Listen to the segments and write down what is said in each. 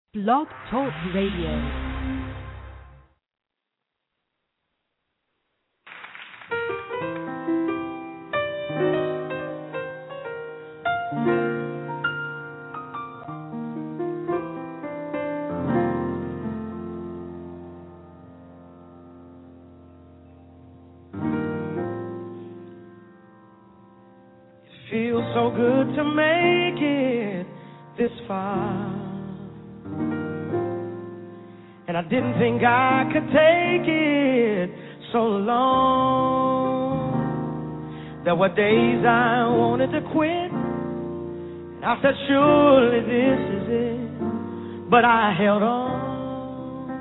Blog Talk Radio. Feels so good to make it this far, and I didn't think I could take it so long. There were days I wanted to quit, and I said, surely this is it, but I held on.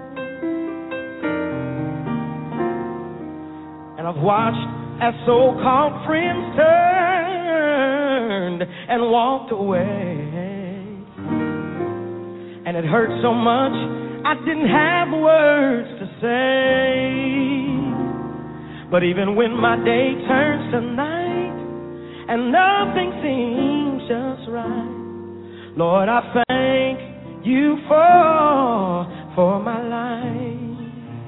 And I've watched as so-called friends turned and walked away, and it hurt so much I didn't have words to say. But even when my day turns to night and nothing seems just right, Lord, I thank you for my life,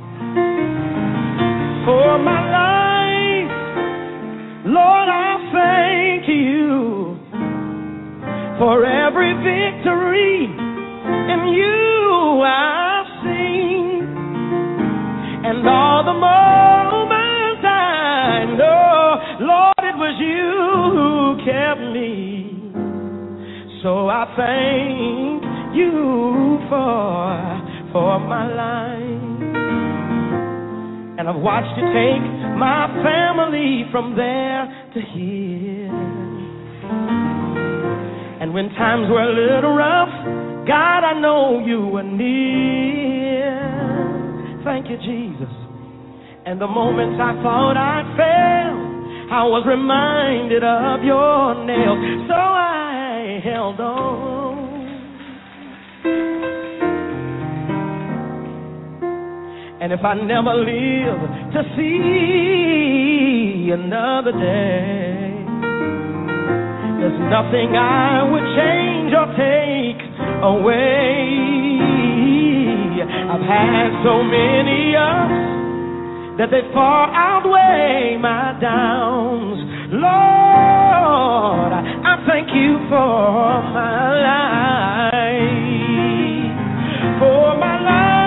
for my life. Lord, I thank you for every victory in you I've seen, and all the moments I know, Lord, it was you who kept me. So I thank you for my life. And I've watched you take my family from there to here. And when times were a little rough, God, I know you were near. Thank you, Jesus. And the moments I thought I'd fail, I was reminded of your nails. So I held on. And if I never live to see another day, there's nothing I would change or take away. I've had so many ups that they far outweigh my downs. Lord, I thank you for my life, for my life.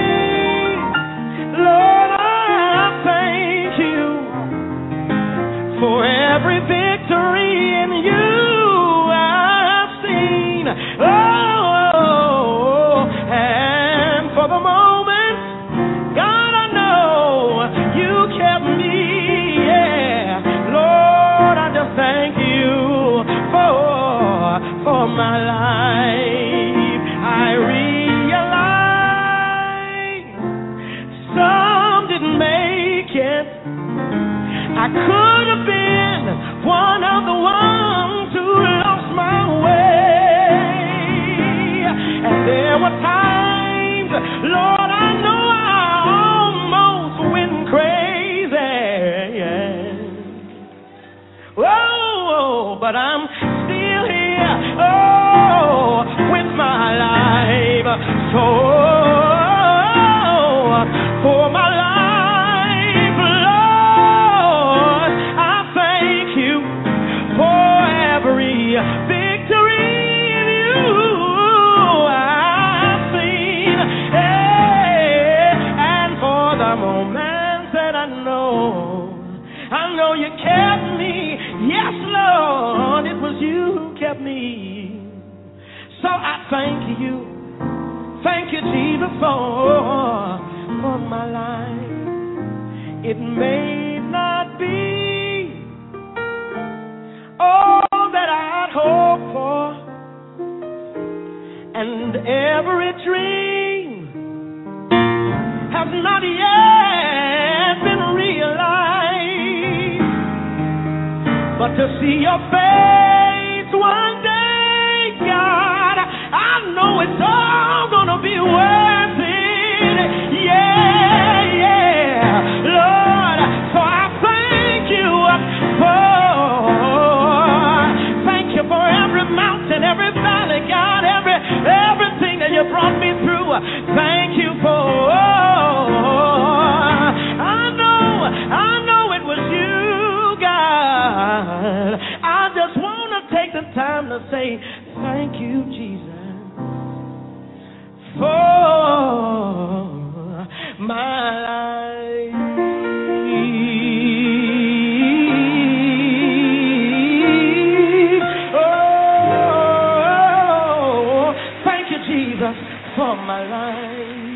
Lord, I thank you for every victory in you I've seen. Oh, and for the moment, God, I know you kept me. Yeah, Lord, I just thank you for my life. I realize some didn't make it. I could have been one of the ones who lost my way. And there were times, Lord, I know I almost went crazy. Oh, but I'm still here, oh, with my life. So, for my life, victory in you I've seen, and for the moments that I know you kept me. Yes, Lord, it was you who kept me. So I thank you, Jesus, for my life. It may not be all that I'd hoped for, and every dream has not yet been realized. But to see your face one day, God, I know it's all gonna be worth it. Yeah, Lord, so I thank you for every mountain, every valley, God, everything that you brought me Jesus for my life.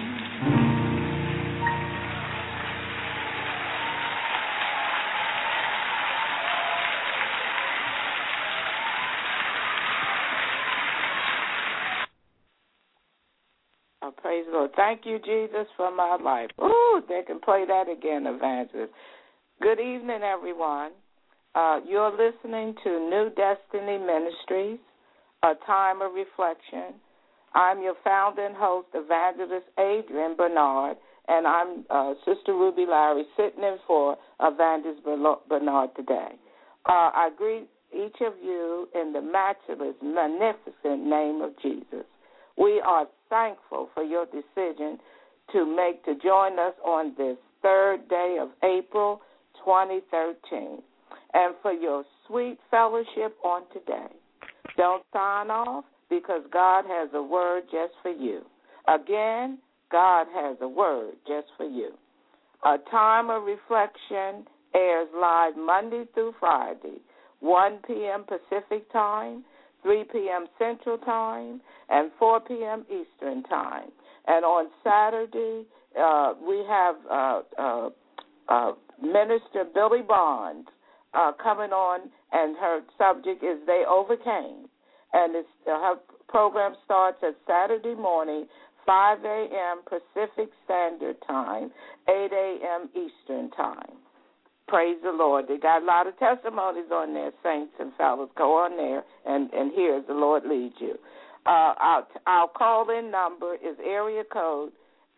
Oh, praise the Lord. Thank you, Jesus, for my life. Ooh, they can play that again, Evangelist. Good evening, everyone. You're listening to New Destiny Ministries, A Time of Reflection. I'm your founder and host, Evangelist Adrian Bernard, and I'm Sister Ruby Larry, sitting in for Evangelist Bernard today. I greet each of you in the matchless, magnificent name of Jesus. We are thankful for your decision to join us on this third day of April 2013, and for your sweet fellowship on today. Don't sign off, because God has a word just for you. Again, God has a word just for you. A Time of Reflection airs live Monday through Friday, 1 p.m. Pacific Time, 3 p.m. Central Time, and 4 p.m. Eastern Time. And on Saturday, we have Minister Billy Bonds coming on, and her subject is They Overcame. And her program starts at Saturday morning, 5 a.m. Pacific Standard Time, 8 a.m. Eastern Time. Praise the Lord. They got a lot of testimonies on there, saints and fellows. Go on there and hear as the Lord leads you. Our call-in number is area code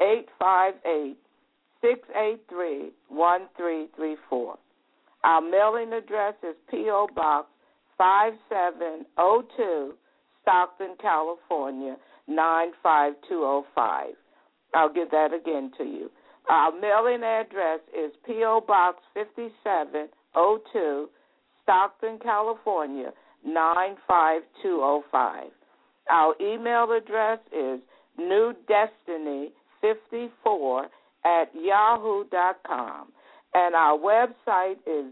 858-683-1334. Our mailing address is P.O. Box 5702, Stockton, California, 95205. I'll give that again to you. Our mailing address is P.O. Box 5702, Stockton, California, 95205. Our email address is newdestiny54@yahoo.com. And our website is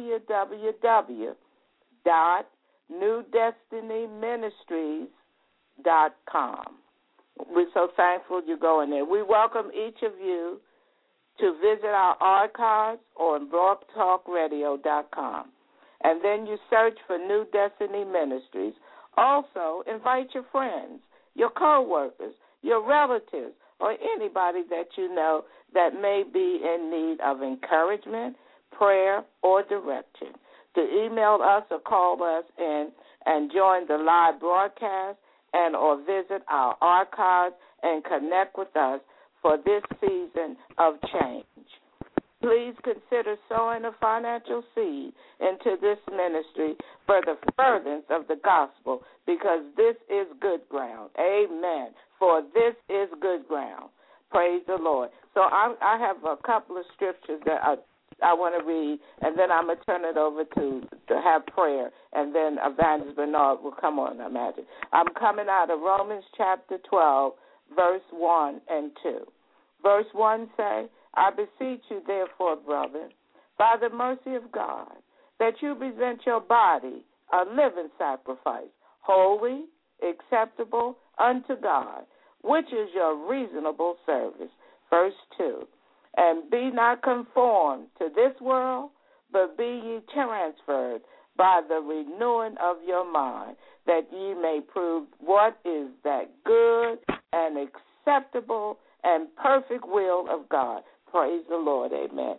www.newdestinyministries.com. We're so thankful you're going there. We welcome each of you to visit our archives on blogtalkradio.com. And then you search for New Destiny Ministries. Also, invite your friends, your co-workers, your relatives, or anybody that you know that may be in need of encouragement, prayer, or direction to email us or call us in and join the live broadcast and or visit our archives and connect with us for this season of change. Please consider sowing a financial seed into this ministry for the furtherance of the gospel, because this is good ground. Amen. For this is good ground. Praise the Lord. So I have a couple of scriptures that I want to read, and then I'm going to turn it over to have prayer, and then Evangelist Bernard will come on, I imagine. I'm coming out of Romans chapter 12, verse 1 and 2. Verse 1 say, I beseech you, therefore, brethren, by the mercy of God, that you present your body a living sacrifice, holy, acceptable unto God, which is your reasonable service. Verse 2, and be not conformed to this world, but be ye transferred by the renewing of your mind, that ye may prove what is that good and acceptable and perfect will of God. Praise the Lord. Amen.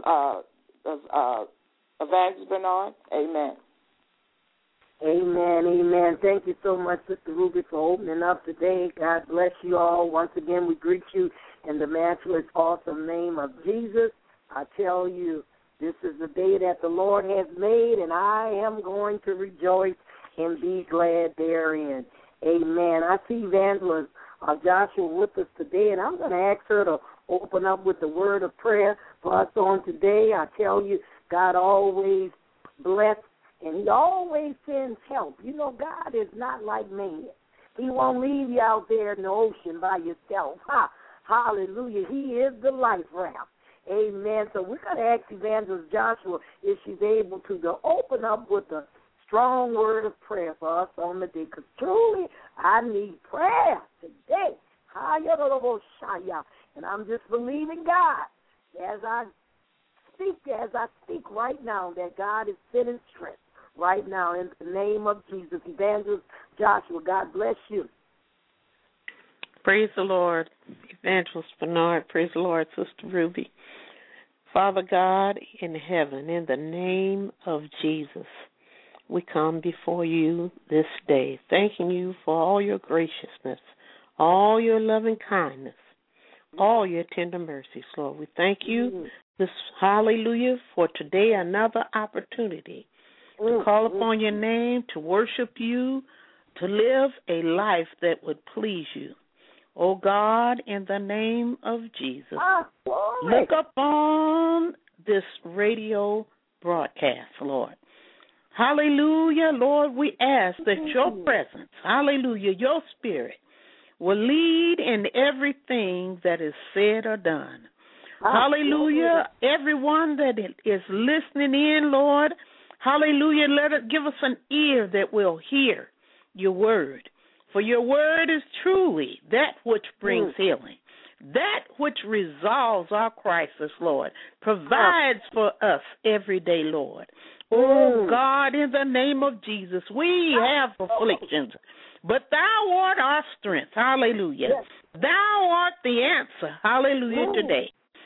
Evangelist Bernard, amen. Amen, amen. Thank you so much, Sister Ruby, for opening up today. God bless you all. Once again, we greet you in the matchless, awesome name of Jesus. I tell you, this is the day that the Lord has made, and I am going to rejoice and be glad therein. Amen. I see Evangelist Joshua with us today, and I'm going to ask her to open up with the word of prayer for us on today. I tell you, God always bless, and he always sends help. You know, God is not like man. He won't leave you out there in the ocean by yourself. Hallelujah. He is the life raft. Amen. So we're going to ask Evangelist Joshua if she's able to open up with the strong word of prayer for us on the day, because truly I need prayer today. And I'm just believing God as I speak right now, that God is sending strength right now in the name of Jesus. Evangelist Joshua, God bless you. Praise the Lord, Evangelist Bernard. Praise the Lord, Sister Ruby. Father God in heaven, in the name of Jesus, we come before you this day, thanking you for all your graciousness, all your loving kindness, all your tender mercies, Lord. We thank you this hallelujah for today, another opportunity to call upon your name, to worship you, to live a life that would please you. Oh God, in the name of Jesus, look upon this radio broadcast, Lord. Hallelujah, Lord, we ask that your presence, hallelujah, your spirit will lead in everything that is said or done. Hallelujah, everyone that is listening in, Lord, hallelujah, let it give us an ear that will hear your word. For your word is truly that which brings healing, that which resolves our crisis, Lord, provides for us every day, Lord. Oh, God, in the name of Jesus, we have afflictions, but thou art our strength, hallelujah. Thou art the answer, hallelujah, today.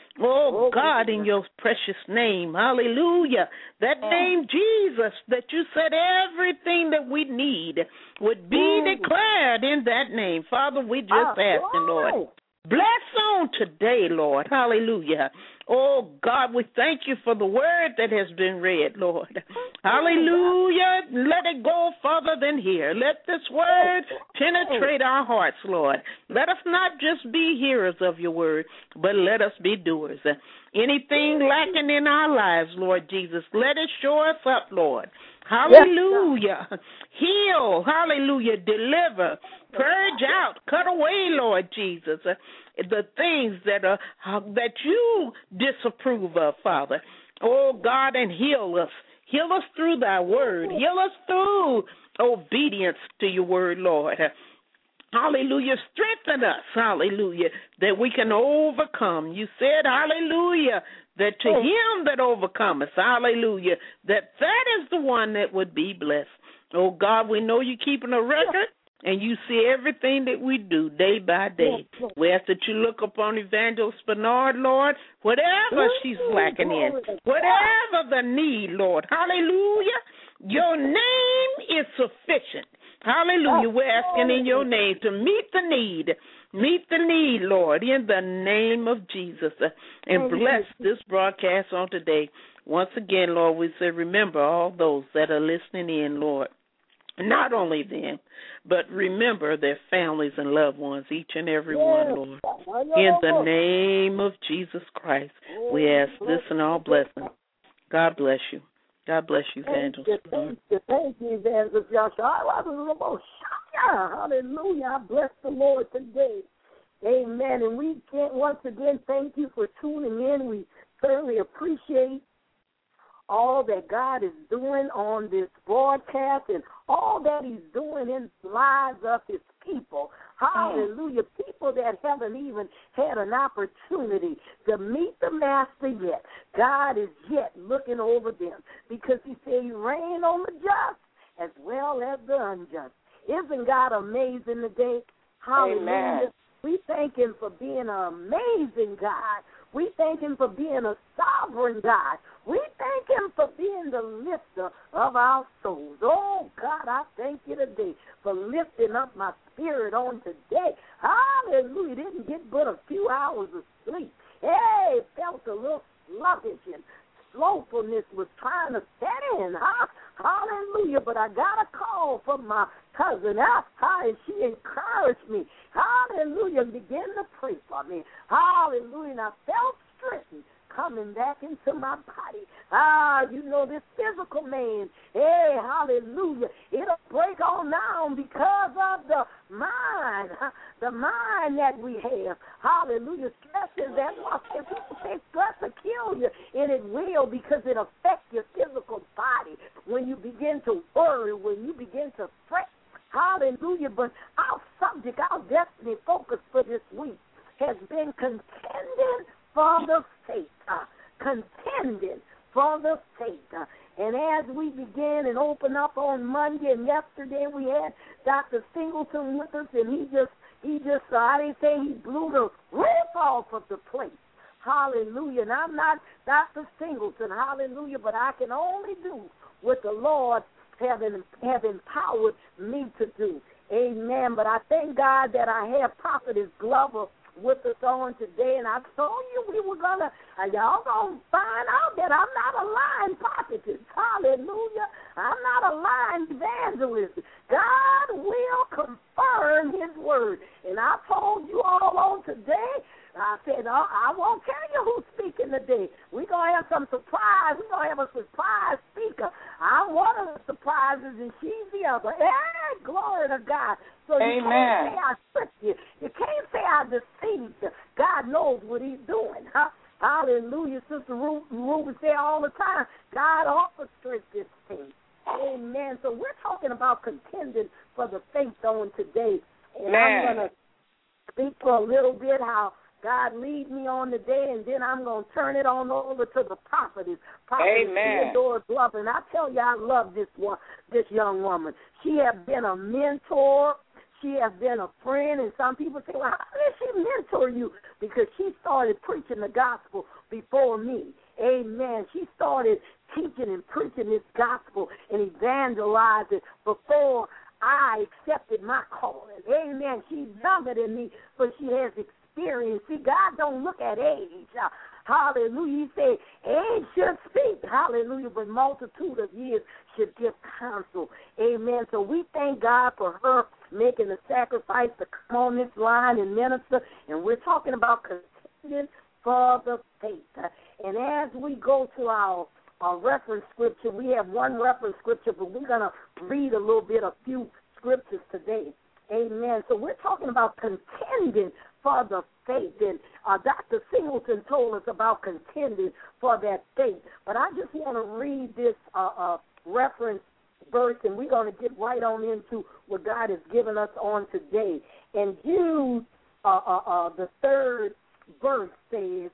Oh, God, in your precious name, hallelujah, that name Jesus, that you said everything that we need would be declared in that name. Father, we just ask you, Lord, bless on today, Lord, hallelujah. Oh, God, we thank you for the word that has been read, Lord. Hallelujah. Let it go further than here. Let this word penetrate our hearts, Lord. Let us not just be hearers of your word, but let us be doers. Anything lacking in our lives, Lord Jesus, let it show us up, Lord. Hallelujah. Heal, hallelujah, deliver, purge out, cut away, Lord Jesus, the things that you disapprove of, Father. Oh, God, and heal us. Heal us through thy word. Heal us through obedience to your word, Lord. Hallelujah. Strengthen us, hallelujah, that we can overcome. You said, hallelujah, that to him that overcometh, hallelujah, that is the one that would be blessed. Oh, God, we know you're keeping a record, and you see everything that we do day by day. We ask that you look upon Evangelist Bernard, Lord, whatever she's lacking in, whatever the need, Lord, hallelujah, your name is sufficient. Hallelujah. We're asking in your name to meet the need, Lord, in the name of Jesus. And bless this broadcast on today. Once again, Lord, we say remember all those that are listening in, Lord. Not only them, but remember their families and loved ones, each and every one, Lord. In the name of Jesus Christ, we ask this and all blessings. God bless you. God bless you, Evangelist. Thank you, Evangelist Joshua. Hallelujah. I bless the Lord today. Amen. And we can't once again thank you for tuning in. We certainly appreciate all that God is doing on this broadcast and all that he's doing in the lives of his people. Hallelujah. People that haven't even had an opportunity to meet the Master yet. God is yet looking over them because he said he reign on the just as well as the unjust. Isn't God amazing today? Hallelujah. Amen. We thank him for being an amazing God. We thank him for being a sovereign God. We thank him for being the lifter of our souls. Oh, God, I thank you today for lifting up my spirit on today. Hallelujah. Didn't get but a few hours of sleep. Hey, felt a little sluggish and slowfulness was trying to set in. Hallelujah. But I got a call from my cousin, and she encouraged me. Hallelujah. And began to pray for me. Hallelujah. And I felt strengthened coming back into my body. You know, this physical man, hey, hallelujah, it'll break on down because of the mind that we have. Hallelujah. Stress is that why people say stress will kill you, and it will, because it affects your physical body. When you begin to worry, when you begin to fret, hallelujah. But our subject, our destiny focus for this week has been contending for the faith. Contending for the faith. And as we began and opened up on Monday, and yesterday we had Dr. Singleton with us, and he just I didn't say he blew the roof off of the place. Hallelujah. And I'm not Dr. Singleton, hallelujah, but I can only do what the Lord have empowered me to do. Amen. But I thank God that I have Prophetess Glover with us on today, and I told you we were gonna, y'all gonna find out that I'm not a lying prophetess. Hallelujah. I'm not a lying evangelist. God will confirm His word. And I told you all on today, I said, I won't tell you who's speaking today. We're going to have some surprise. We're going to have a surprise speaker. I'm one of the surprises, and she's the other. Hey, glory to God. So you can't say I tricked you. You can't say I deceived you. God knows what He's doing. Huh? Hallelujah. Sister Ruby said all the time, God orchestrates this thing. Amen. So we're talking about contending for the faith on today. And I'm going to speak for a little bit how God lead me on today, and then I'm going to turn it on over to the prophetess. Amen. Theodora Glover. And I tell you, I love this young woman. She has been a mentor. She has been a friend. And some people say, well, how did she mentor you? Because she started preaching the gospel before me. Amen. She started teaching and preaching this gospel and evangelizing before I accepted my calling. Amen. She's younger than me, but she has experience. See, God don't look at age. Hallelujah. He said, age should speak. Hallelujah. But multitude of years should give counsel. Amen. So we thank God for her making the sacrifice to come on this line and minister. And we're talking about contending for the faith. And as we go to our reference scripture, we have one reference scripture, but we're going to read a few scriptures today. Amen. So we're talking about contending for the faith. And Dr. Singleton told us about contending for that faith. But I just want to read this reference verse, and we're going to get right on into what God has given us on today. And Jude, the third verse says,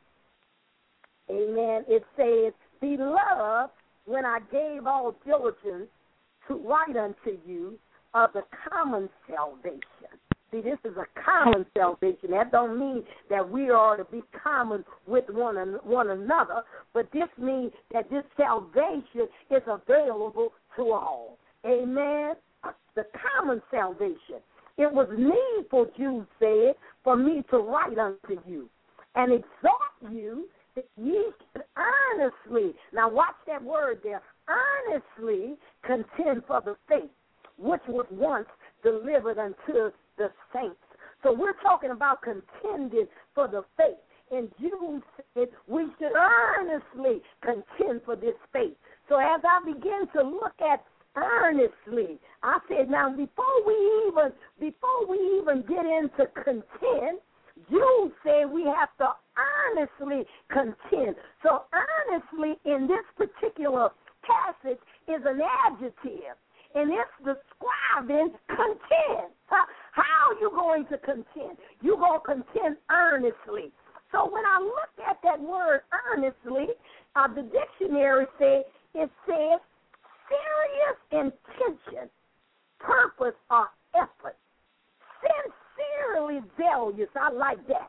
amen, it says, Beloved, when I gave all diligence to write unto you of the common salvation. See, this is a common salvation. That don't mean that we are to be common with one another, but this means that this salvation is available to all. Amen? The common salvation. It was needful, Jude said, for me to write unto you and exhort you that ye should earnestly, now watch that word there, earnestly contend for the faith which was once delivered unto the saints. So we're talking about contending for the faith. And Jude said we should earnestly contend for this faith. So as I begin to look at earnestly, I said, now before we even get into contend, Jude said we have to earnestly contend. So earnestly in this particular passage is an adjective. And it's describing contend. How are you going to contend? You're going to contend earnestly. So when I look at that word earnestly, the dictionary says serious intention, purpose, or effort. Sincerely zealous. I like that.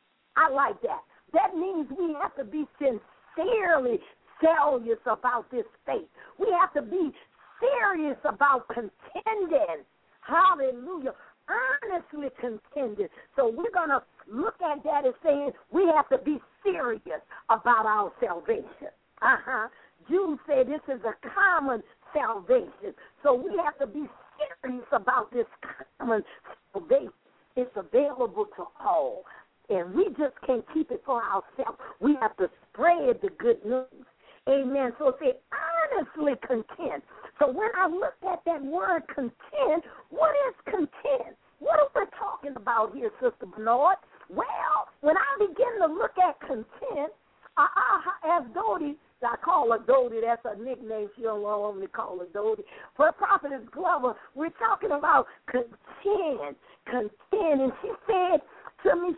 That means we have to be sincerely zealous about this faith. We have to be serious about contending. Hallelujah. Earnestly contending. So we're going to look at that as saying we have to be serious about our salvation. Jude said this is a common salvation. So we have to be serious about this common salvation. It's available to all. And we just can't keep it for ourselves. We have to spread the good news. Amen. So say earnestly content. So when I look at that word content, what is content? What are we talking about here, Sister Bernard? Well, when I begin to look at content, as Dodie, I call her Dodie, that's her nickname, she don't want me to call her Dodie. For Prophetess Glover, we're talking about content, and she said to me,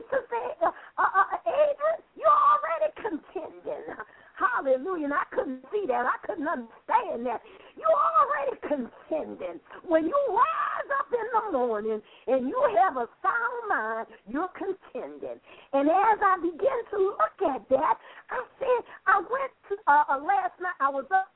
Adrian, you're already contending. Hallelujah. And I couldn't see that. I couldn't understand that. You're already contending. When you rise up in the morning and you have a sound mind, you're contending. And as I began to look at that, I said, I went to last night. I was up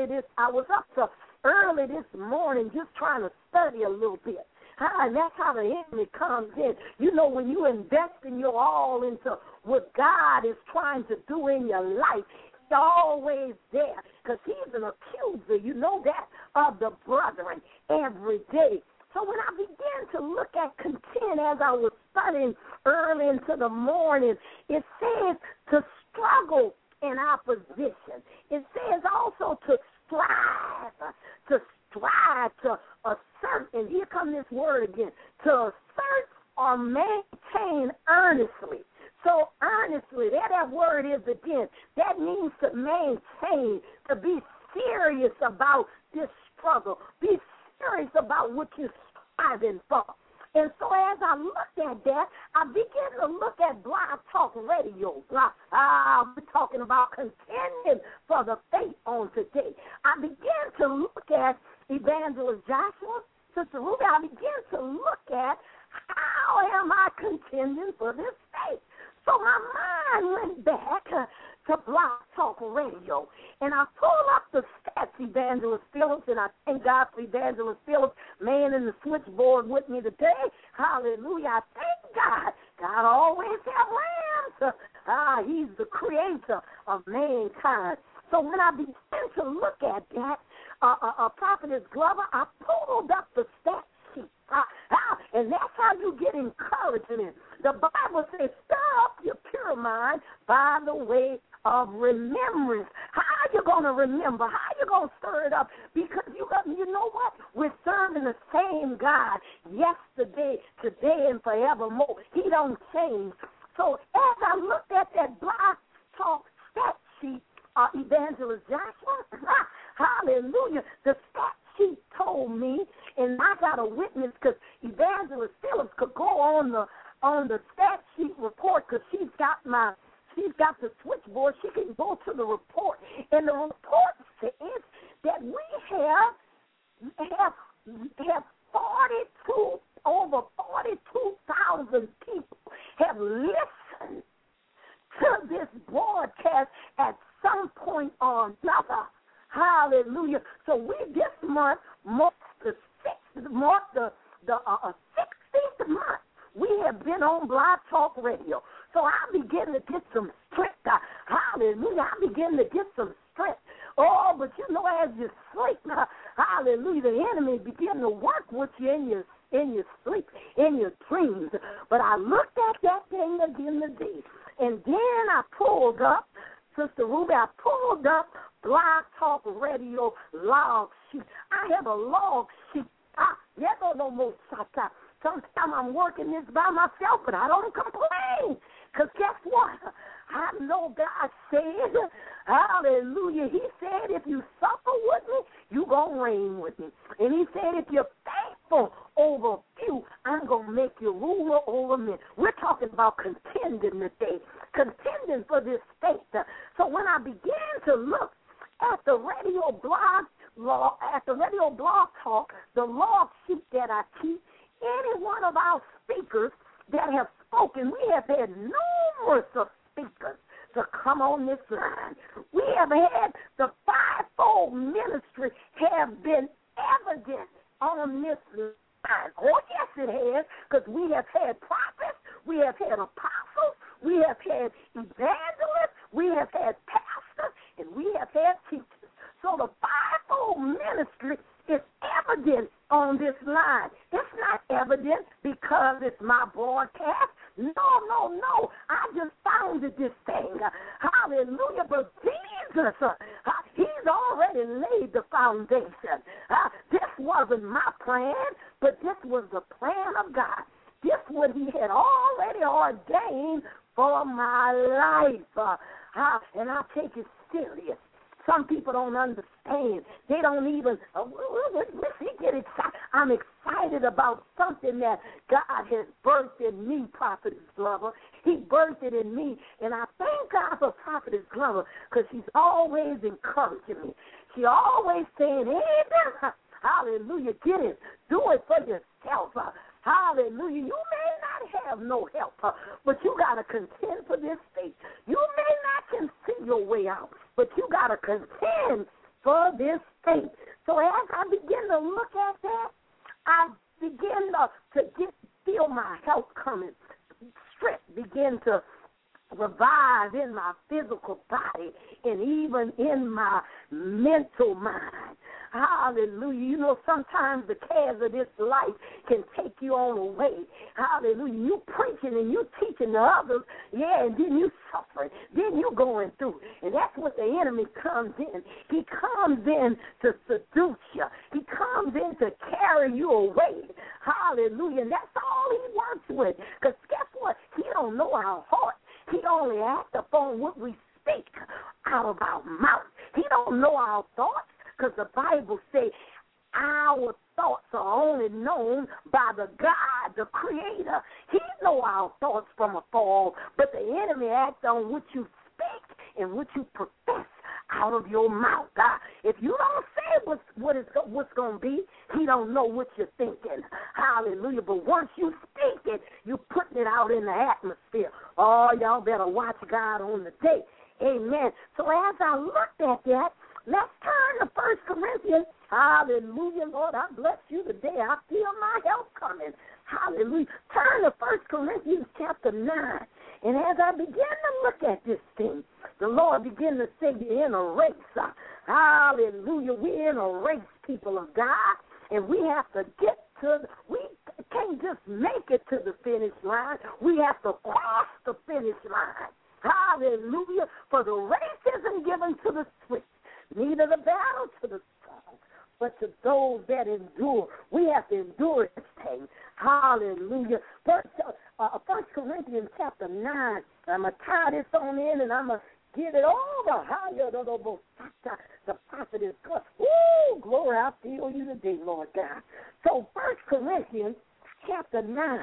to early this morning just trying to study a little bit. And that's how the enemy comes in. You know, when you invest in your all into what God is trying to do in your life, he's always there because he's an accuser, you know that, of the brethren every day. So when I began to look at content as I was studying early into the morning, it says to struggle in opposition. It says also to strive, to assert, and here comes this word again, to assert or maintain earnestly. So earnestly, that word is again, that means to maintain, to be serious about this struggle, be serious about what you're striving for. And so as I looked at that, I began to look at Blog Talk Radio. We're talking about contending for the faith on today. I began to look at Evangelist Joshua, Sister Ruby. I began to look at how am I contending for this faith. So my mind went back to Blog Talk Radio, and I pulled up the stats, Evangelist Phillips, and I thank God for Evangelist Phillips, man in the switchboard with me today. Hallelujah. I thank God. God always have lambs. He's the creator of mankind. So when I began to look at that, Prophetess Glover, I pulled up the stats sheet. And that's how you get encouragement. The Bible says, stir up your pure mind by the way of remembrance. How are you going to remember? How are you going to stir it up? Because you know what? We're serving the same God yesterday, today, and forevermore. He don't change. So as I looked at that Blog Talk stat sheet, Evangelist Joshua, hallelujah, the stat sheet told me, and I got a witness because Evangelist Phillips could go on the stat sheet report because she's got the switchboard. She can go to the report, and the report says that we have over 42,000 people have listened to this broadcast at some point or another. Hallelujah. So we this month marks the 16th month we have been on Blog Talk Radio. So I begin to get some strength. Hallelujah. I begin to get some strength. Oh, but you know, as you sleep, hallelujah, the enemy begin to work with you in your sleep, in your dreams. But I looked at that thing again today, and then I pulled up, Sister Ruby, I pulled up Blog Talk Radio log sheet. I have a log sheet. Sometimes I'm working this by myself, but I don't complain. Because guess what? I know God said, hallelujah, he said if you suffer with me, you're going to reign with me. And he said if you're faithful over few, I'm going to make you ruler over men. We're talking about contending today, contending for this faith. So when I began to look at the radio blog talk, the log sheet that I keep, any one of our speakers that have spoken, we have had numerous of speakers to come on this line. We have had the fivefold ministry have been evident on this line. Oh, yes, it has, because we have had prophets, we have had apostles, we have had evangelists, we have had pastors, and we have had teachers. So the fivefold ministry is evident on this line. It's not evident because it's my broadcast. No. I just founded this thing. Hallelujah. But Jesus, he's already laid the foundation. This wasn't my plan, but this was the plan of God. This what he had already ordained for my life. And I take it serious. Some people don't understand. They don't even, get excited. I'm excited about something that God has birthed in me, Prophetess Glover. He birthed it in me, and I thank God for Prophetess Glover because she's always encouraging me. She always saying, hey, hallelujah, get it. Do it for yourself. Hallelujah. You may not have no help, but you got to contend for this faith. You may not can see your way out, but you got to contend for this faith. So as I begin to look at that, I begin to feel my health coming. Strength begin to revive in my physical body and even in my mental mind. Hallelujah. You know, sometimes the cares of this life can take you on away. Hallelujah. You preaching and you teaching to others, and then you suffering. Then you going through. And that's what the enemy comes in. He comes in to seduce you. He comes in to carry you away. Hallelujah. And that's all he works with. Because guess what? He don't know our heart. He only acts upon what we speak out of our mouth. He don't know our thoughts. Because the Bible says our thoughts are only known by the God, the Creator. He knows our thoughts from afar, but the enemy acts on what you speak and what you profess out of your mouth. If you don't say what's going to be, he don't know what you're thinking. Hallelujah. But once you speak it, you're putting it out in the atmosphere. Oh, y'all better watch God on the day. Amen. So as I looked at that, let's turn to 1 Corinthians. Hallelujah, Lord. I bless you today. I feel my help coming. Hallelujah. Turn to 1 Corinthians chapter 9. And as I begin to look at this thing, the Lord began to say you're in a race. Hallelujah. We're in a race, people of God. And we have to we can't just make it to the finish line. We have to cross the finish line. Hallelujah. For the race isn't given to the swift, neither the battle to the strong, but to those that endure. We have to endure this thing. Hallelujah. 1 Corinthians chapter 9. I'm going to tie this on in and I'm going to get it over. The prophet is good. Woo, glory, I feel you today, Lord God. So 1 Corinthians chapter 9.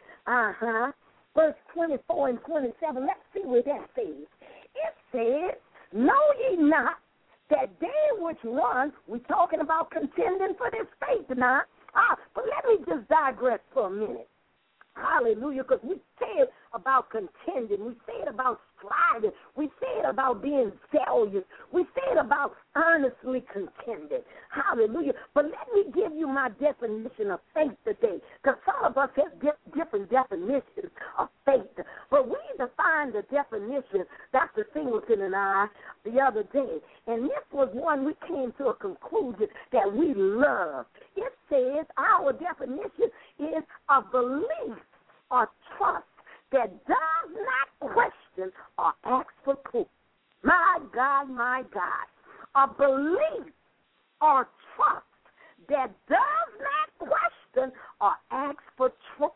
Verse 24 and 27. Let's see what that says. It says, know ye not that they which run, we're talking about contending for this faith now. But let me just digress for a minute. Hallelujah, because we say it about contending. We say it about striving. We say it about being zealous. We say it about earnestly contending. Hallelujah. But let me give you my definition of faith today, because some of us have different definitions of faith. But we defined the definition, Dr. Singleton and I, the other day. And this was one we came to a conclusion that we love. It says our definition is a belief or trust that does not question or ask for proof. My God, my God. A belief or trust that does not question or ask for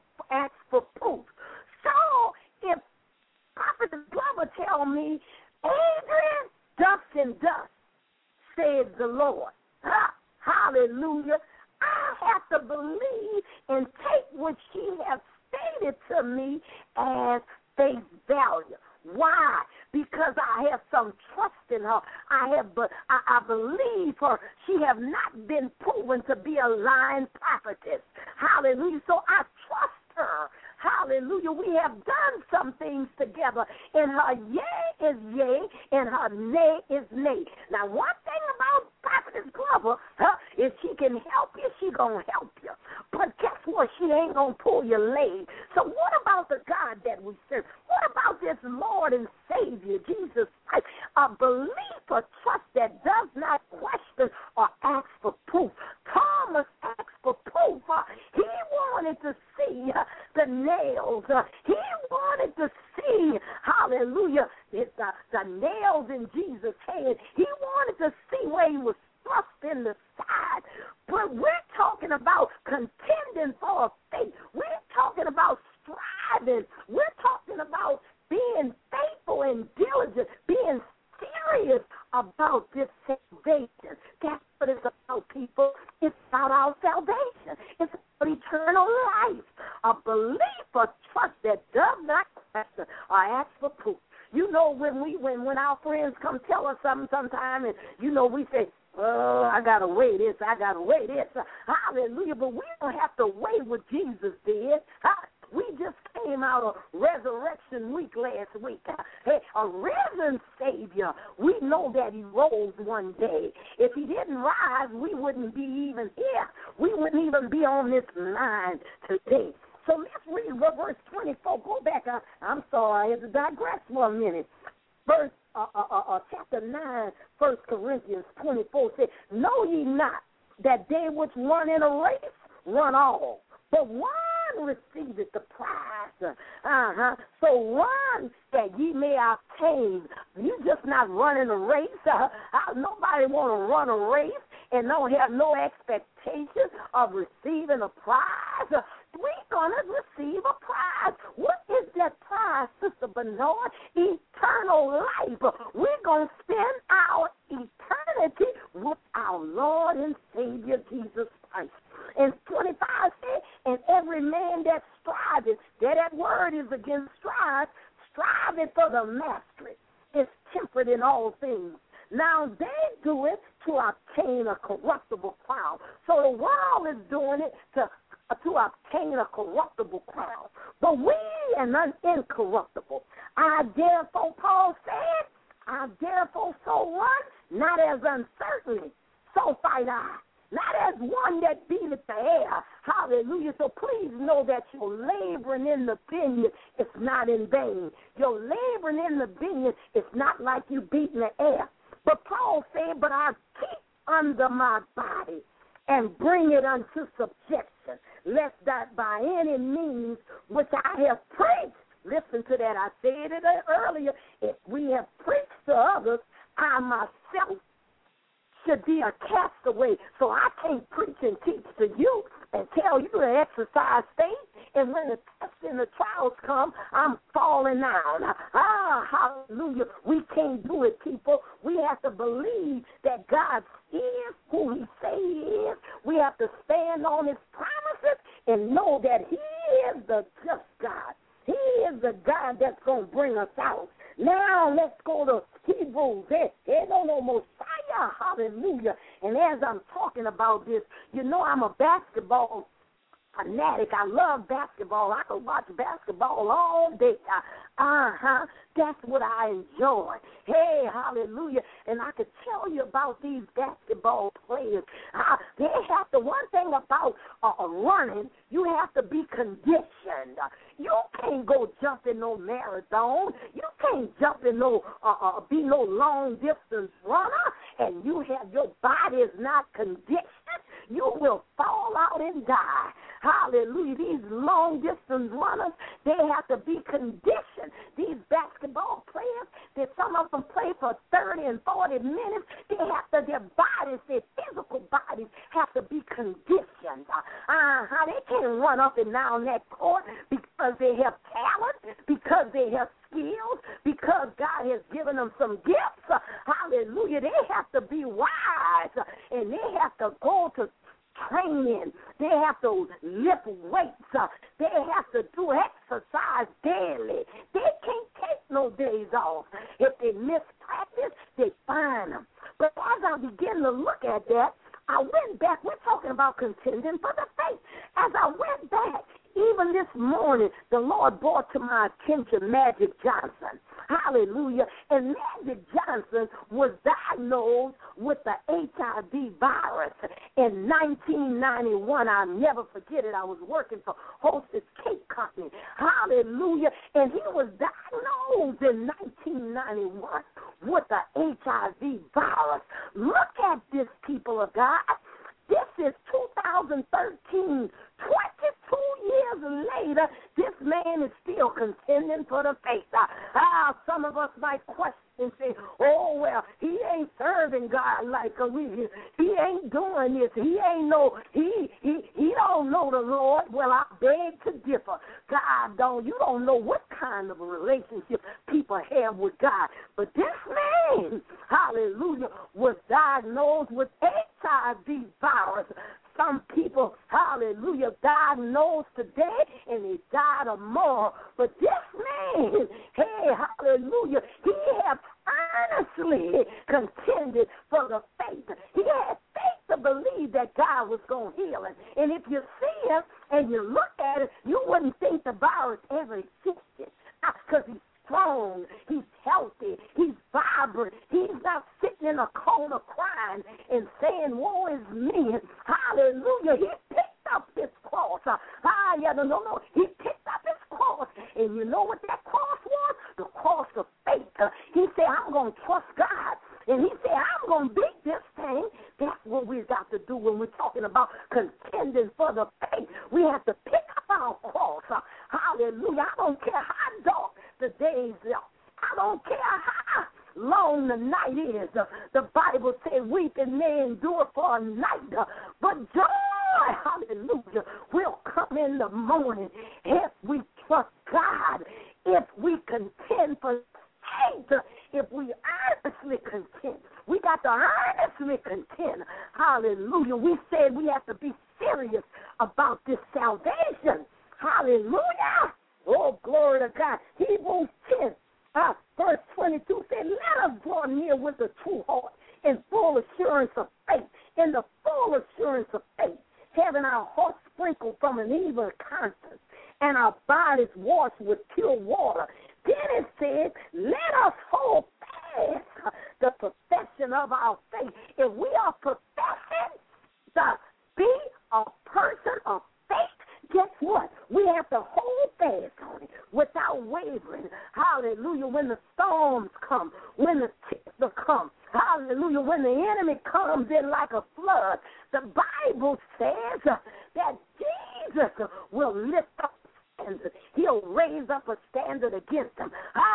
proof. So if Prophet Glover tell me, Adrian, dust and dust, says the Lord. Hallelujah. I have to believe and take what she has stated to me as face value. Why? Because I have some trust in her. I believe her. She have not been proven to be a lying prophetess. Hallelujah. So I trust her. Hallelujah. We have done some things together, and her yea is yea, and her nay is nay. Now, one thing about Prophetess Glover, if she can help you, she going to help you. But guess what? She ain't going to pull your leg. So what about the God that we serve? What about this Lord and Savior, Jesus Christ? A belief or trust that does not question or ask for proof. Thomas asked for proof. He wanted to see the nails. He wanted to see, hallelujah, the nails in Jesus' hand. He wanted to see where he was thrust in the side. But we're talking about contending for a faith. We're talking about striving. We're talking about being faithful and diligent, being serious about this salvation. That's what it's about, people. It's about our salvation. It's about eternal life, a belief, a trust that does not question or ask for proof. You know, when our friends come tell us something sometime, and you know we say, "Oh, I gotta weigh this. I gotta weigh this." Hallelujah! But we don't have to weigh what Jesus did. We just came out of Resurrection Week last week. Hey, a risen Savior. We know that he rose one day. If he didn't rise, we wouldn't be even here. We wouldn't even be on this line today. So let's read verse 24. Go back. I'm sorry, I had to digress for a minute. Verse chapter 9, 1 Corinthians 24 says, "Know ye not that they which run in a race run all, but one receiveth the prize." So run that ye may obtain. You just not running a race. Nobody want to run a race and don't have no expectation of receiving a prize. We're going to receive a prize. What is that prize, Sister Bernard? Eternal life. We're going to spend our eternity with our Lord and Savior Jesus Christ. And 25 says, "And every man that striveth," that word is against strive, striveth for the mastery, is temperate in all things. Now they do it to obtain a corruptible crown. So the world is doing it to obtain a corruptible crown. But we are incorruptible. I therefore, Paul said, I therefore so run, not as uncertainly, so fight I. Not as one that beateth the air. Hallelujah. So please know that your laboring in the vineyard is not in vain. Your laboring in the vineyard is not like you beating the air. But Paul said, "But I keep under my body and bring it unto subjection, lest that by any means which I have preached," listen to that, I said it earlier, "if we have preached to others, I myself should be a castaway." So I can't preach and teach to you and tell you to exercise faith, and when the tests and the trials come, I'm falling down. Hallelujah. We can't do it, people. We have to believe that God is who he say he is. We have to stand on his promises and know that he is the just God. He is the God that's going to bring us out. Now let's go to Hebrews. Hallelujah. And as I'm talking about this, you know I'm a basketball fanatic. I love basketball. I can watch basketball all day. That's what I enjoy. Hey, hallelujah. And I could tell you about these basketball players. They have to, one thing about running, you have to be conditioned. You can't go jump in no marathon. You can't jump in be no long distance runner, and your body is not conditioned. You will fall out and die. Hallelujah. These long distance runners, they have to be conditioned. These basketball players, that some of them play for 30 and 40 minutes, their bodies, their physical bodies have to be conditioned. They can't run up and down that court because they have talent, because they have skills, because God has given them some gifts. Hallelujah. They have to be wise, and they have to go to training. They have to lift weights. They have to do exercise daily. They can't take no days off. If they miss practice, they fine them. But as I begin to look at that, I went back. We're talking about contending for the faith. As I went back, even this morning, the Lord brought to my attention Magic Johnson. Hallelujah. And Magic Johnson was diagnosed with the HIV virus in 1991. I'll never forget it. I was working for Hostess Cake Company. Hallelujah. And he was diagnosed in 1991 with the HIV virus. Look at this, people of God. This is 2013, 22 years later, this man is still contending for the faith. Some of us might question and say, oh, well, he ain't serving God like we. He ain't doing this. He don't know the Lord. Well, I beg to differ. You don't know what kind of a relationship people have with God. But this man, hallelujah, was diagnosed with HIV virus. Some people, hallelujah, diagnosed today and they die tomorrow. But this man, hey, hallelujah, he had earnestly contended for the faith. He had faith to believe that God was going to heal him. And if you see him and you look at it, you wouldn't think the virus ever existed. Because he's strong, he's healthy, he's vibrant. He's not sitting in a corner crying and saying, woe is me. Hallelujah. He picked up his cross. No. He picked up his cross. And you know what that cross was? The cross of faith. He said, I'm going to trust God. And he said, I'm going to beat this thing. That's what we've got to do when we're talking about contending for the faith. We have to pick up our cross. Hallelujah. I don't care how dark the days are. I don't care how long the night is. The Bible says weeping may endure for a night, but joy, hallelujah, will come in the morning if we trust God, if we contend for faith, if we earnestly contend. We got to earnestly contend. Hallelujah. We said we have to be serious about this salvation. Hallelujah. Oh, glory to God. Hebrews 10, verse 22 said, let us draw near with a true heart in full assurance of faith, in the full assurance of faith, having our hearts sprinkled from an evil conscience and our bodies washed with pure water. Then it said, let us hold fast the profession of our faith. If we are professing to be a person of faith, guess what? We have to hold fast on it without wavering. Hallelujah. When the storms come, when the tests come, hallelujah, when the enemy comes in like a flood, the Bible says that Jesus will lift up a standard. He'll raise up a standard against them.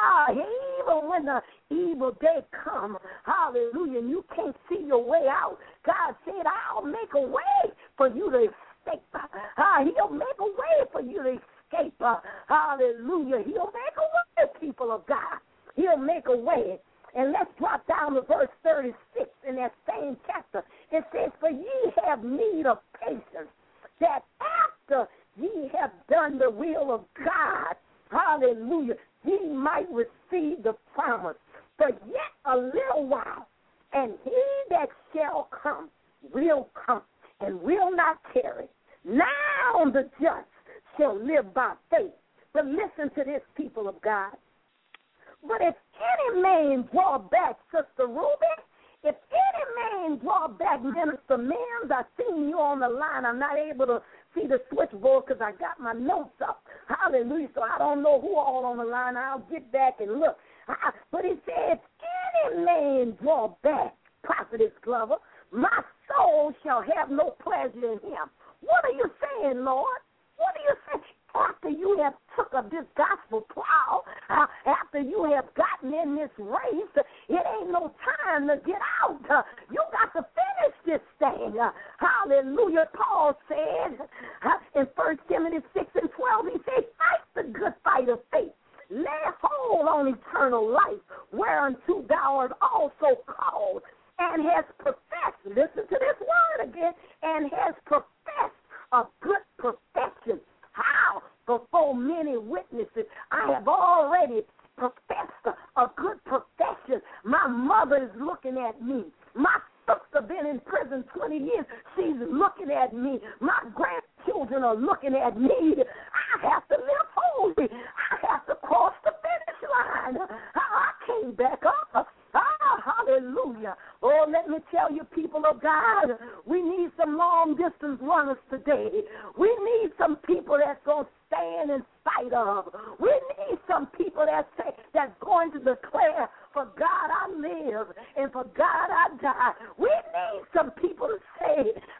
Even when the evil day comes, hallelujah, and you can't see your way out, God said, I'll make a way for you to escape. He'll make a way for you to escape. Hallelujah. He'll make a way, people of God. He'll make a way. And let's drop down to verse 36 in that same chapter. It says, for ye have need of patience, that after ye have done the will of God, hallelujah, ye might receive the promise. For yet a little while, and he that shall come will come, and will not tarry. Now the just shall live by faith. But listen to this, people of God. But if any man draw back, Sister Ruby, if any man draw back, Minister Mims, I seen you on the line. I'm not able to see the switchboard because I got my notes up. Hallelujah. So I don't know who all on the line. I'll get back and look. But it says, if any man draw back, Prophetess Glover, my soul shall have no pleasure in him. What are you saying, Lord? What are you saying? After you have took up this gospel plow, after you have gotten in this race, it ain't no time to get out. You got to finish this thing. Hallelujah. Paul said in 1 Timothy 6 and 12, he said, fight the good fight of faith. Lay hold on eternal life, whereunto thou art also called, and has professed, listen to this word again, and has professed a good profession. How? Before many witnesses, I have already professed a good profession. My mother is looking at me. My sister been in prison 20 years. She's looking at me. My grandchildren are looking at me. I have to live holy. I have to cross the finish line. I can't back up. Hallelujah. Oh, let me tell you, people of God, we need some long-distance runners today. We need some people that's going to stand in spite of. We need some people that's going to declare, for God I live and for God I die. We need some people to say,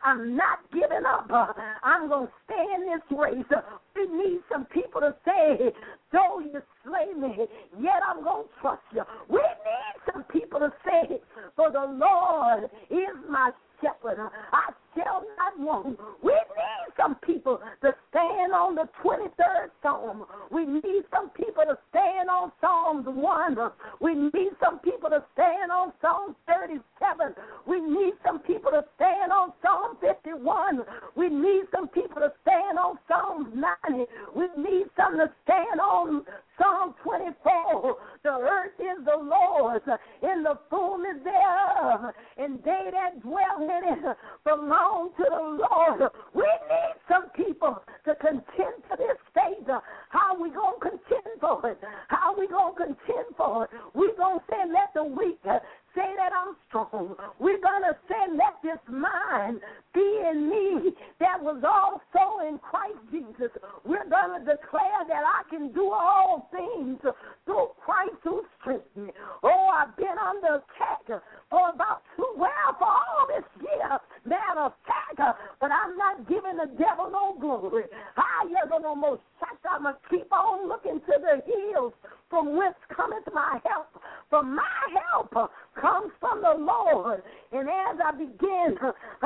I'm not giving up. I'm going to stay in this race. We need some people to say, though you slay me, yet I'm going to trust you. We need some people to say, for the Lord is my shepherd. I shall not want. We need some people to stand on the 23rd Psalm. We need some people to stand on Psalms 1. We need some people to stand on Psalm 37. We need some people to stand on Psalm 51. We need some people to stand on Psalm 90. We need some to stand on Psalm 24. The earth is the Lord's, and the fullness thereof, and they that dwell in it belong to the Lord. We need some people to contend for this faith. How we going to contend for it? How we going to contend for it? We're going to say, let the weak say that I'm strong. We're going to say, let this mind be in me that was also in Christ Jesus. We're going to declare that I can do all things through Christ who strengthens me. Oh, I've been under attack for about for all this year, matter of fact, but I'm not giving the devil no glory. I'm going to keep on looking to the hills from whence cometh my help. For my help comes from the Lord. And as I begin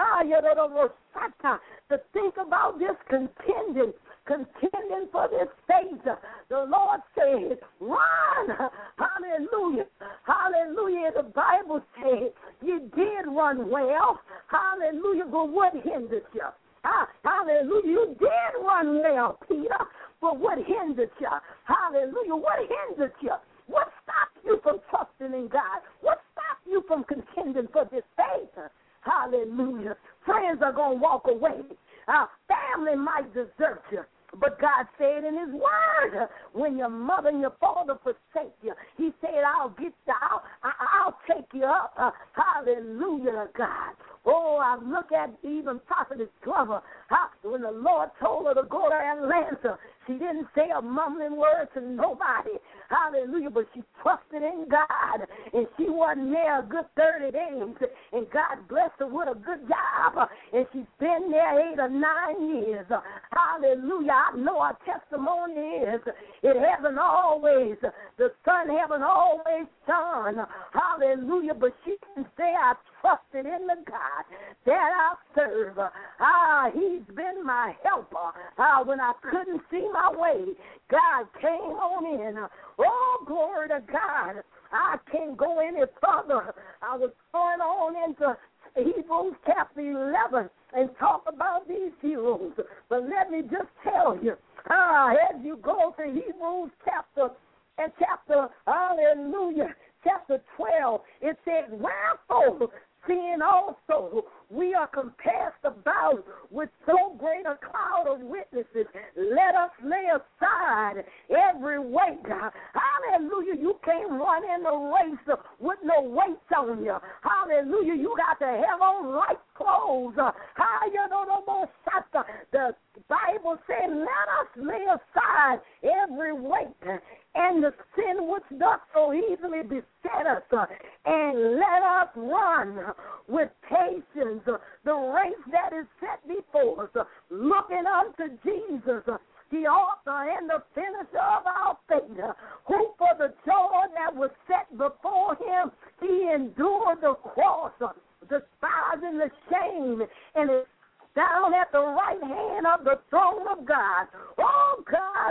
to think about this contending for this faith, the Lord said, run. Hallelujah. Hallelujah. The Bible says you did run well. Hallelujah. But what hindered you? Hallelujah. You did run well, Peter. But what hindered you? Hallelujah. What hindered you? What stopped you from trusting in God? What stopped you from contending for this faith? Hallelujah. Friends are going to walk away. Family might desert you. But God said in his word, when your mother and your father forsake you, he said, I'll get you out. I'll take you up. Hallelujah, God. Oh, I look at even Prophetess Glover. When the Lord told her to go to Atlanta, she didn't say a mumbling word to nobody. Hallelujah. But she trusted in God. And she wasn't there a good 30 days. And God blessed her with a good job. And she's been there 8 or 9 years. Hallelujah. I know our testimony is it hasn't always, the sun haven't always shone. Hallelujah. But she can say I trusted in the God that I serve. He's been my helper. When I couldn't see my way, God came on in. Oh, glory to God. I can't go any further. I was going on into Hebrews chapter 11 and talk about these heroes. But let me just tell you, as you go to Hebrews chapter, hallelujah, chapter 12, it says, wherefore, seeing also we are compassed about with so great a cloud of witnesses, let us lay aside every weight. Hallelujah. You can't run in the race with no weights on you. Hallelujah. You got to have on light clothes. The Bible said, let us lay aside every weight and the sin which doth so easily beset us, and let us run with patience the race that is set before us, looking unto Jesus, the author and the finisher of our faith, who for the joy that was set before him, he endured the cross, despising the shame, and is down at the right hand of the throne of God. Oh, God,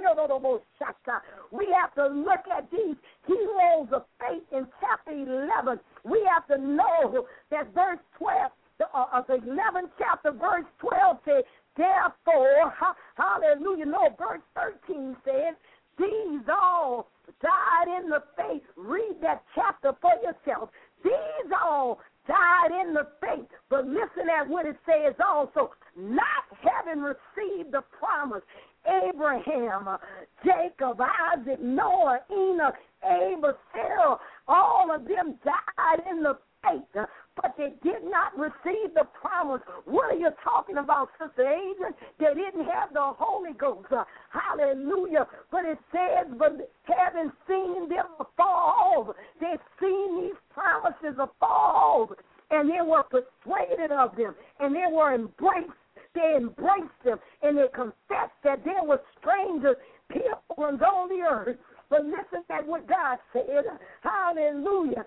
we have to look at these heroes of faith in chapter 11. We have to know that verse 12, the 11th chapter, verse 12 says, therefore, hallelujah, no, verse 13 says, these all died in the faith. Read that chapter for yourself. These all died in the faith, but listen at what it says also, not having received the promise. Abraham, Jacob, Isaac, Noah, Enoch, Abel, Sarah, all of them died in the faith, but they did not receive the promise. What are you talking about, Sister Adrian? They didn't have the Holy Ghost. Hallelujah. But it says, but having seen them afar off, they've seen these promises afar off, and they were persuaded of them, and they were embraced. They embraced them, and they confessed that there were strangers, pilgrims on the earth. But listen to what God said. Hallelujah.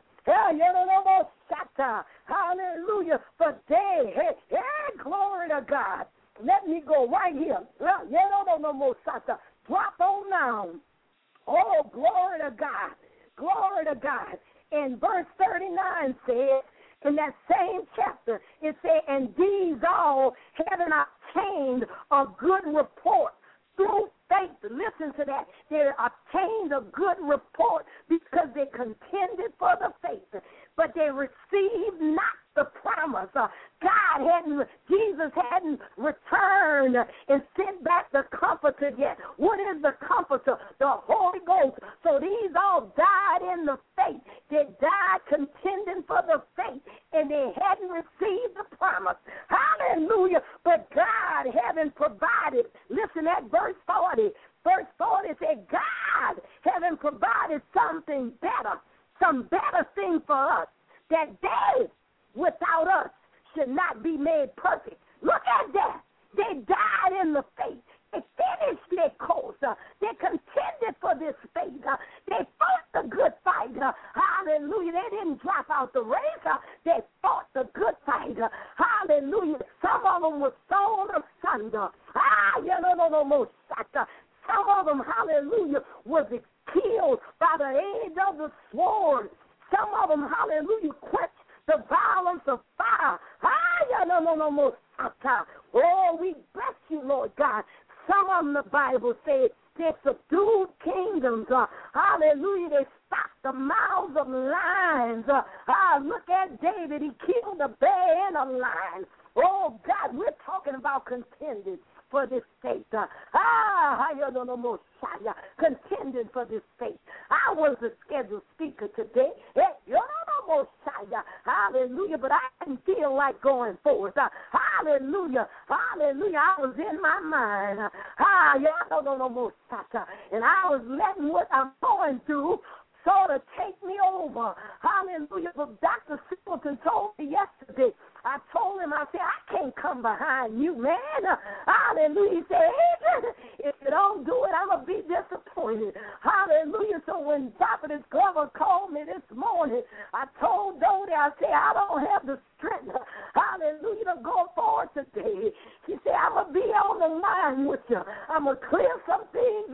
Hallelujah. For they, glory to God. Let me go right here. Drop on down. Oh, glory to God. Glory to God. And verse 39 says, in that same chapter, it said, and these all having obtained a good report through faith. Listen to that. They obtained a good report because they contended for the faith, but they received not the promise. Jesus hadn't returned and sent back the Comforter yet. What is the Comforter? The Holy Ghost. So these all died in the faith. They died contending for the faith, and they hadn't received the promise. Hallelujah. But God having provided, listen at verse 40. Verse 40 said, God having provided something better, some better thing for us, that they without us should not be made perfect. Look at that. They died in the faith. They finished their course. They contended for this faith. They fought the good fight. Hallelujah. They didn't drop out the race. They fought the good fight. Hallelujah. Some of them were sown asunder. Some of them, hallelujah, was killed by the edge of the sword. Some of them, hallelujah, quenched the violence of fire. Oh, we bless you, Lord God. Some of them, the Bible says, they subdued kingdoms. Hallelujah. They stopped the mouths of lions. Look at David. He killed a bear and a lion. Oh, God, we're talking about contending for this faith. Contending for this faith. I was a scheduled speaker today. Hallelujah, but I didn't feel like going forth. Hallelujah. Hallelujah. I was in my mind. And I was letting what I'm going through sort of take me over. Hallelujah. But Dr. Singleton told me yesterday, I told him, I said, I can't come behind you, man. Hallelujah. He said, Adrian, if you don't do it, I'm going to be disappointed. Hallelujah. So when Prophetess Glover called me this morning, I told Dodie, I said, I don't have the strength, hallelujah, to go forward today. She said, I'm going to be on the line with you. I'm going to clear some things.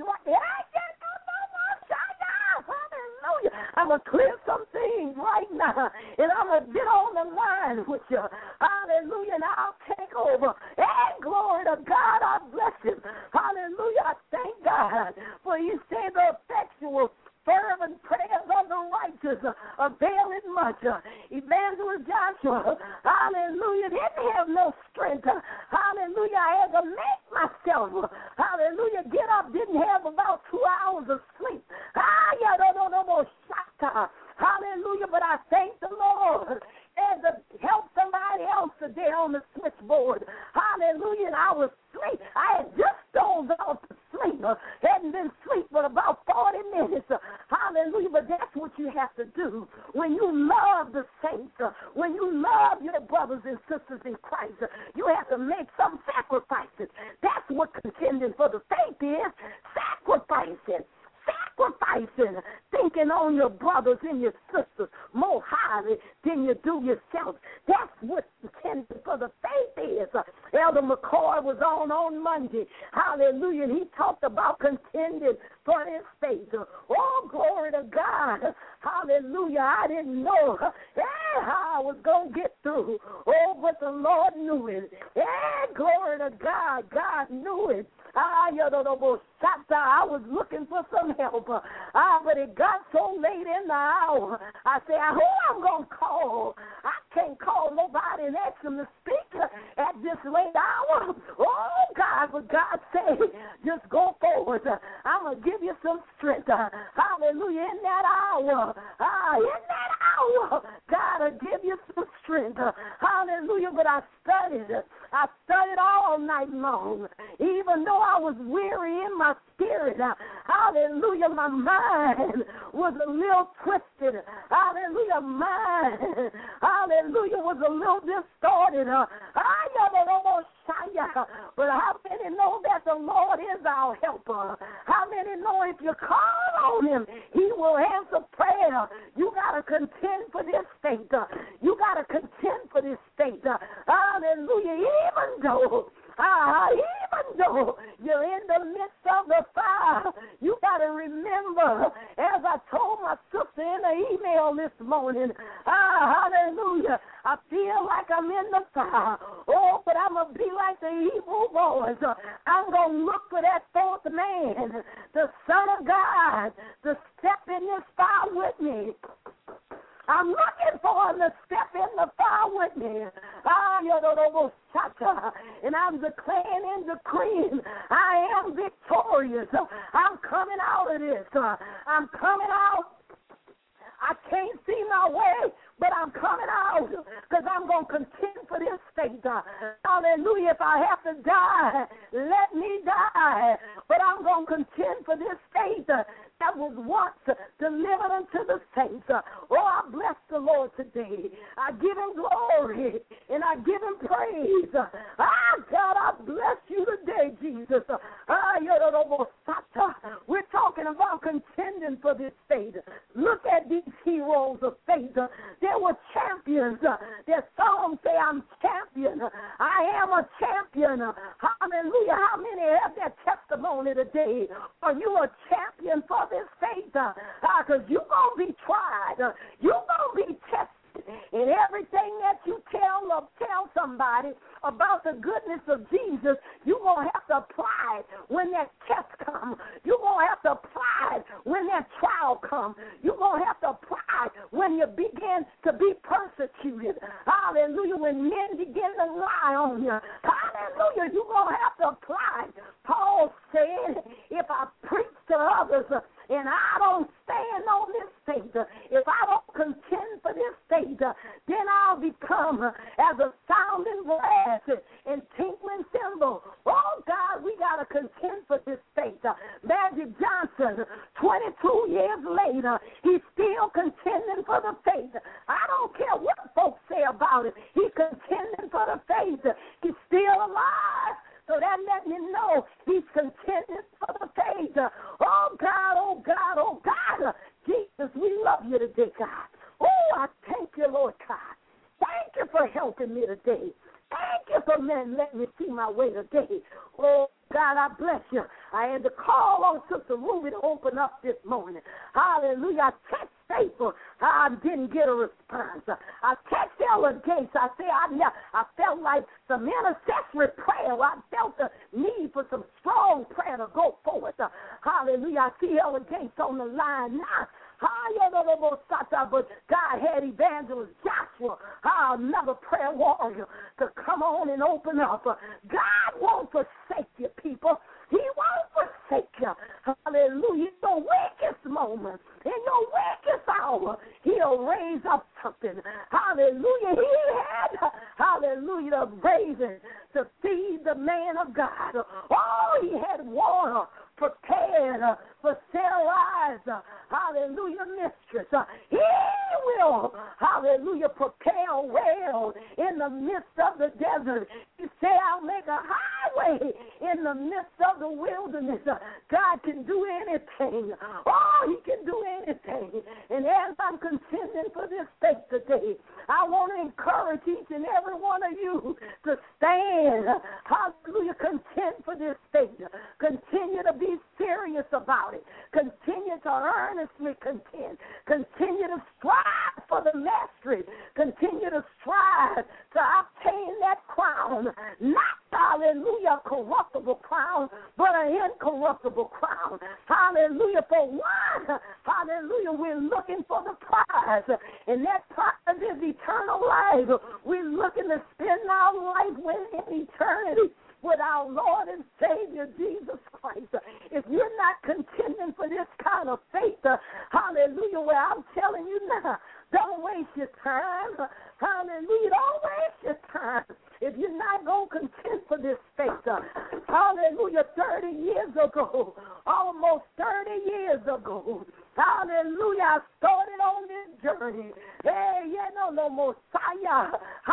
Hallelujah. I'm going to clear some things right now, and I'm going to get on the line with you. Hallelujah, and I'll take over. And glory to God, I bless him. Hallelujah, I thank God. For you say the effectual fervent prayers of the righteous availing much. Evangelist Joshua, hallelujah, didn't have no strength. Hallelujah, I had to make myself, hallelujah, get up, didn't have about 2 hours of sleep. Hallelujah, but I thank the Lord and to help somebody else today on the switchboard. Hallelujah, and I was asleep. I had just dozed off to sleep. Hadn't been asleep for about 40 minutes. Hallelujah, but that's what you have to do when you love the saints, when you love your brothers and sisters in Christ. You have to make some sacrifices. That's what contending for the faith is, sacrificing. Sacrificing, thinking on your brothers and your sisters more highly than you do yourself. That's what contending for the faith is. Elder McCoy was on Monday. Hallelujah. And he talked about contending for his faith. Oh, glory to God. Hallelujah. I didn't know how I was going to get through. Oh, but the Lord knew it. Glory to God. God knew it. I was looking for some help, but it got so late in the hour. I said, who I'm going to call? I can't call nobody and ask them to speak at this late hour. Oh, God, but God said, just go forward. I'm going to give you some strength. Hallelujah. In that hour, God will give you some strength. Hallelujah. But I studied. I studied all night long. Even though I was weary in my spirit, hallelujah, my mind was a little twisted. Hallelujah, mind, hallelujah, was a little distorted. But how many know that the Lord is our helper? How many know if you call on him, he will answer prayer? You got to contend for this state. You got to contend for this state. Hallelujah. Even though you're in the midst of the fire, you got to remember, as I told my sister in an email this morning, hallelujah, I feel like I'm in the fire. Oh, but I'm going to be like the Hebrew boys. I'm going to look for that fourth man, the Son of God, to step in this fire with me. I'm looking for him to step in the fire with me. And I'm declaring and decreeing I am victorious. I'm coming out of this. I'm coming out. I can't see my way, but I'm coming out because I'm going to contend for this state. Hallelujah. If I have to die, let me die. But I'm going to contend for this state that was once delivered unto the saints. Oh, I bless the Lord today. I give him glory and I give him praise. God, I bless you today, Jesus. We're talking about contending for this state. Look at these heroes of faith. They were champions. Their songs say, I'm champion. I am a champion. Hallelujah. How many have that testimony today? Are you a champion for this faith? Because you're going to be tried. You're going to be tested. And everything that you tell somebody about the goodness of Jesus, you're going to have to apply it when that test comes. You're going to have to apply it when that trial comes. You're going to have to apply it when you begin to be persecuted. Hallelujah. When men begin to lie on you. Hallelujah. You're going to have to apply it. Paul said, if I preach to others and I don't stand on this state, if I don't contend for this state, then I'll become as a sounding brass and tinkling cymbal. Oh, God, we got to contend for this state. Magic Johnson, 22 years later, he's still contending for the faith. I don't care what folks say about it. He's contending for the faith. He's still alive. So that let me know he's contending for the faith. Oh, God, oh, God, oh, God. Jesus, we love you today, God. Oh, I thank you, Lord God. Thank you for helping me today. Thank you for letting me see my way today. Oh, God, I bless you. I had to call on Sister Ruby to open up this morning. Hallelujah. I text faithful. I didn't get a response. I text Ella Gates. I said I felt like some intercessory prayer. I felt the need for some strong prayer to go forward. Hallelujah. I see Ella Gates on the line now. But God had Evangelist Joshua, another prayer warrior, to come on and open up. God won't forsake you, people. He won't forsake you. Hallelujah. In your weakest moment, in your weakest hour, he'll raise up something. Hallelujah. He had, hallelujah, raising to feed the man of God. Oh, he had water prepared for Sarai's, hallelujah, mistress. He will, hallelujah, prepare well in the midst of the desert. He said, I'll make a highway in the midst of the wilderness. God can do anything. Oh, he can do anything. And as I'm contending for this faith today, I want to encourage each and every one of you to stand. Hallelujah, contend for this faith. Continue to be serious about it. Continue to earnestly contend. Continue to strive for the mastery. Continue to strive to obtain that crown. Not, hallelujah, a corruptible crown, but an incorruptible crown. Hallelujah. For one, hallelujah, we're looking for the prize. And that prize is eternal life. We're looking to spend our life in eternity with our Lord and Savior, Jesus Christ. If you're not contending for this kind of faith, hallelujah, well, I'm telling you now, Don't waste your time. Hallelujah. Don't waste your time. If you're not going to contend for this faith, hallelujah, 30 years ago, almost 30 years ago, hallelujah, I started on this journey. Hey, no Messiah.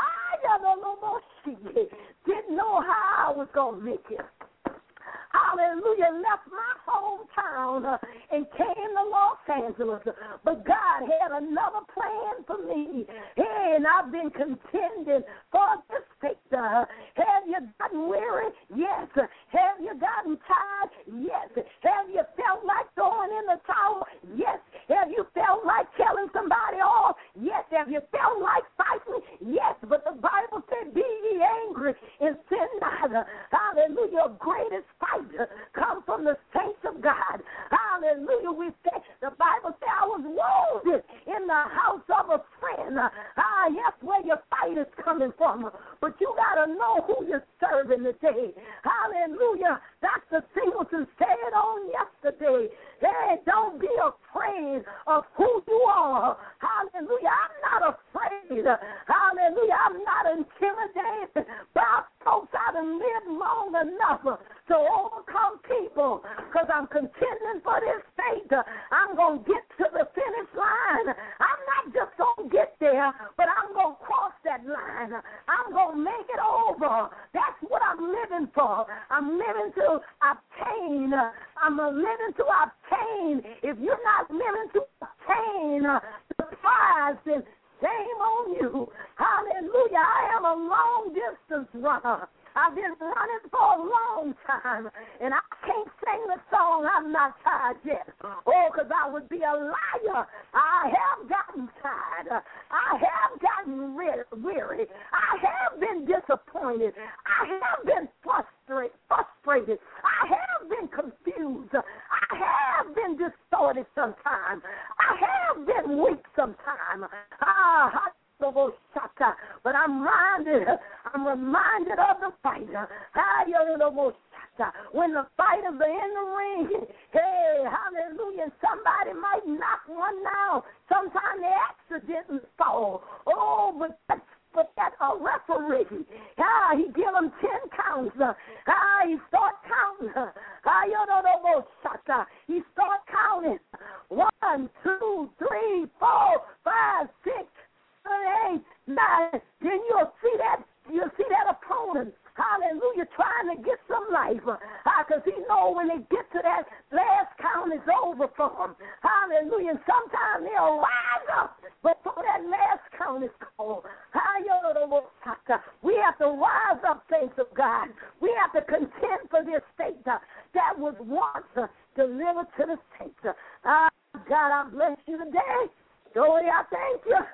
No Messiah. Didn't know how I was going to make it. Hallelujah, left my hometown and came to Los Angeles. But God had another plan for me. Hey, and I've been contending for this faith. Have you gotten weary? Yes. Have you gotten tired? Yes. Have you felt like throwing in the towel? Yes. Have you felt like telling somebody off? Yes. Have you felt like fighting? Yes. But the Bible said, be ye angry and sin not. Hallelujah, greatest fight come from the saints of God. Hallelujah. The Bible said I was wounded in the house of a friend. Yes, where your fight is coming from. But you got to know who you're serving today. Hallelujah. Dr. Singleton said on yesterday, hey, don't be afraid of who you are. Hallelujah. I'm not afraid. Hallelujah. I'm not intimidated by folks. I done lived long enough to overcome people because I'm contending for this faith. I'm going to get to the finish line. I'm not just going to get there, but I'm going to cross that line. I'm going to make it over. That's what I'm living for. I'm living to obtain. I'm living to obtain. If you're not living to obtain the prize, then shame on you. Hallelujah. I am a long-distance runner. I've been running for a long time, and I can't sing the song, I'm not tired yet. Oh, because I would be a liar. I have gotten tired. I have gotten weary. I have been disappointed. I have been frustrated. I have been confused. I have been distorted sometimes. I have been weak sometimes. But I'm reminded of the fighter. When the fighters are in the ring, hey, hallelujah, somebody might knock one down. Sometimes they accidentally fall. Oh, but that referee, he give them 10 counts. He start counting. He start counting. 1, 2, 3, 4, 5, 6, 7, 8, 9. Then you'll see that opponent, hallelujah, trying to get some life. Because he knows when they get to that last count, it's over for them. Hallelujah. And sometimes they'll rise up before that last count is called. We have to rise up, saints of God. We have to contend for this faith that was once delivered to the saints. God, I bless you today. Joey, I thank you.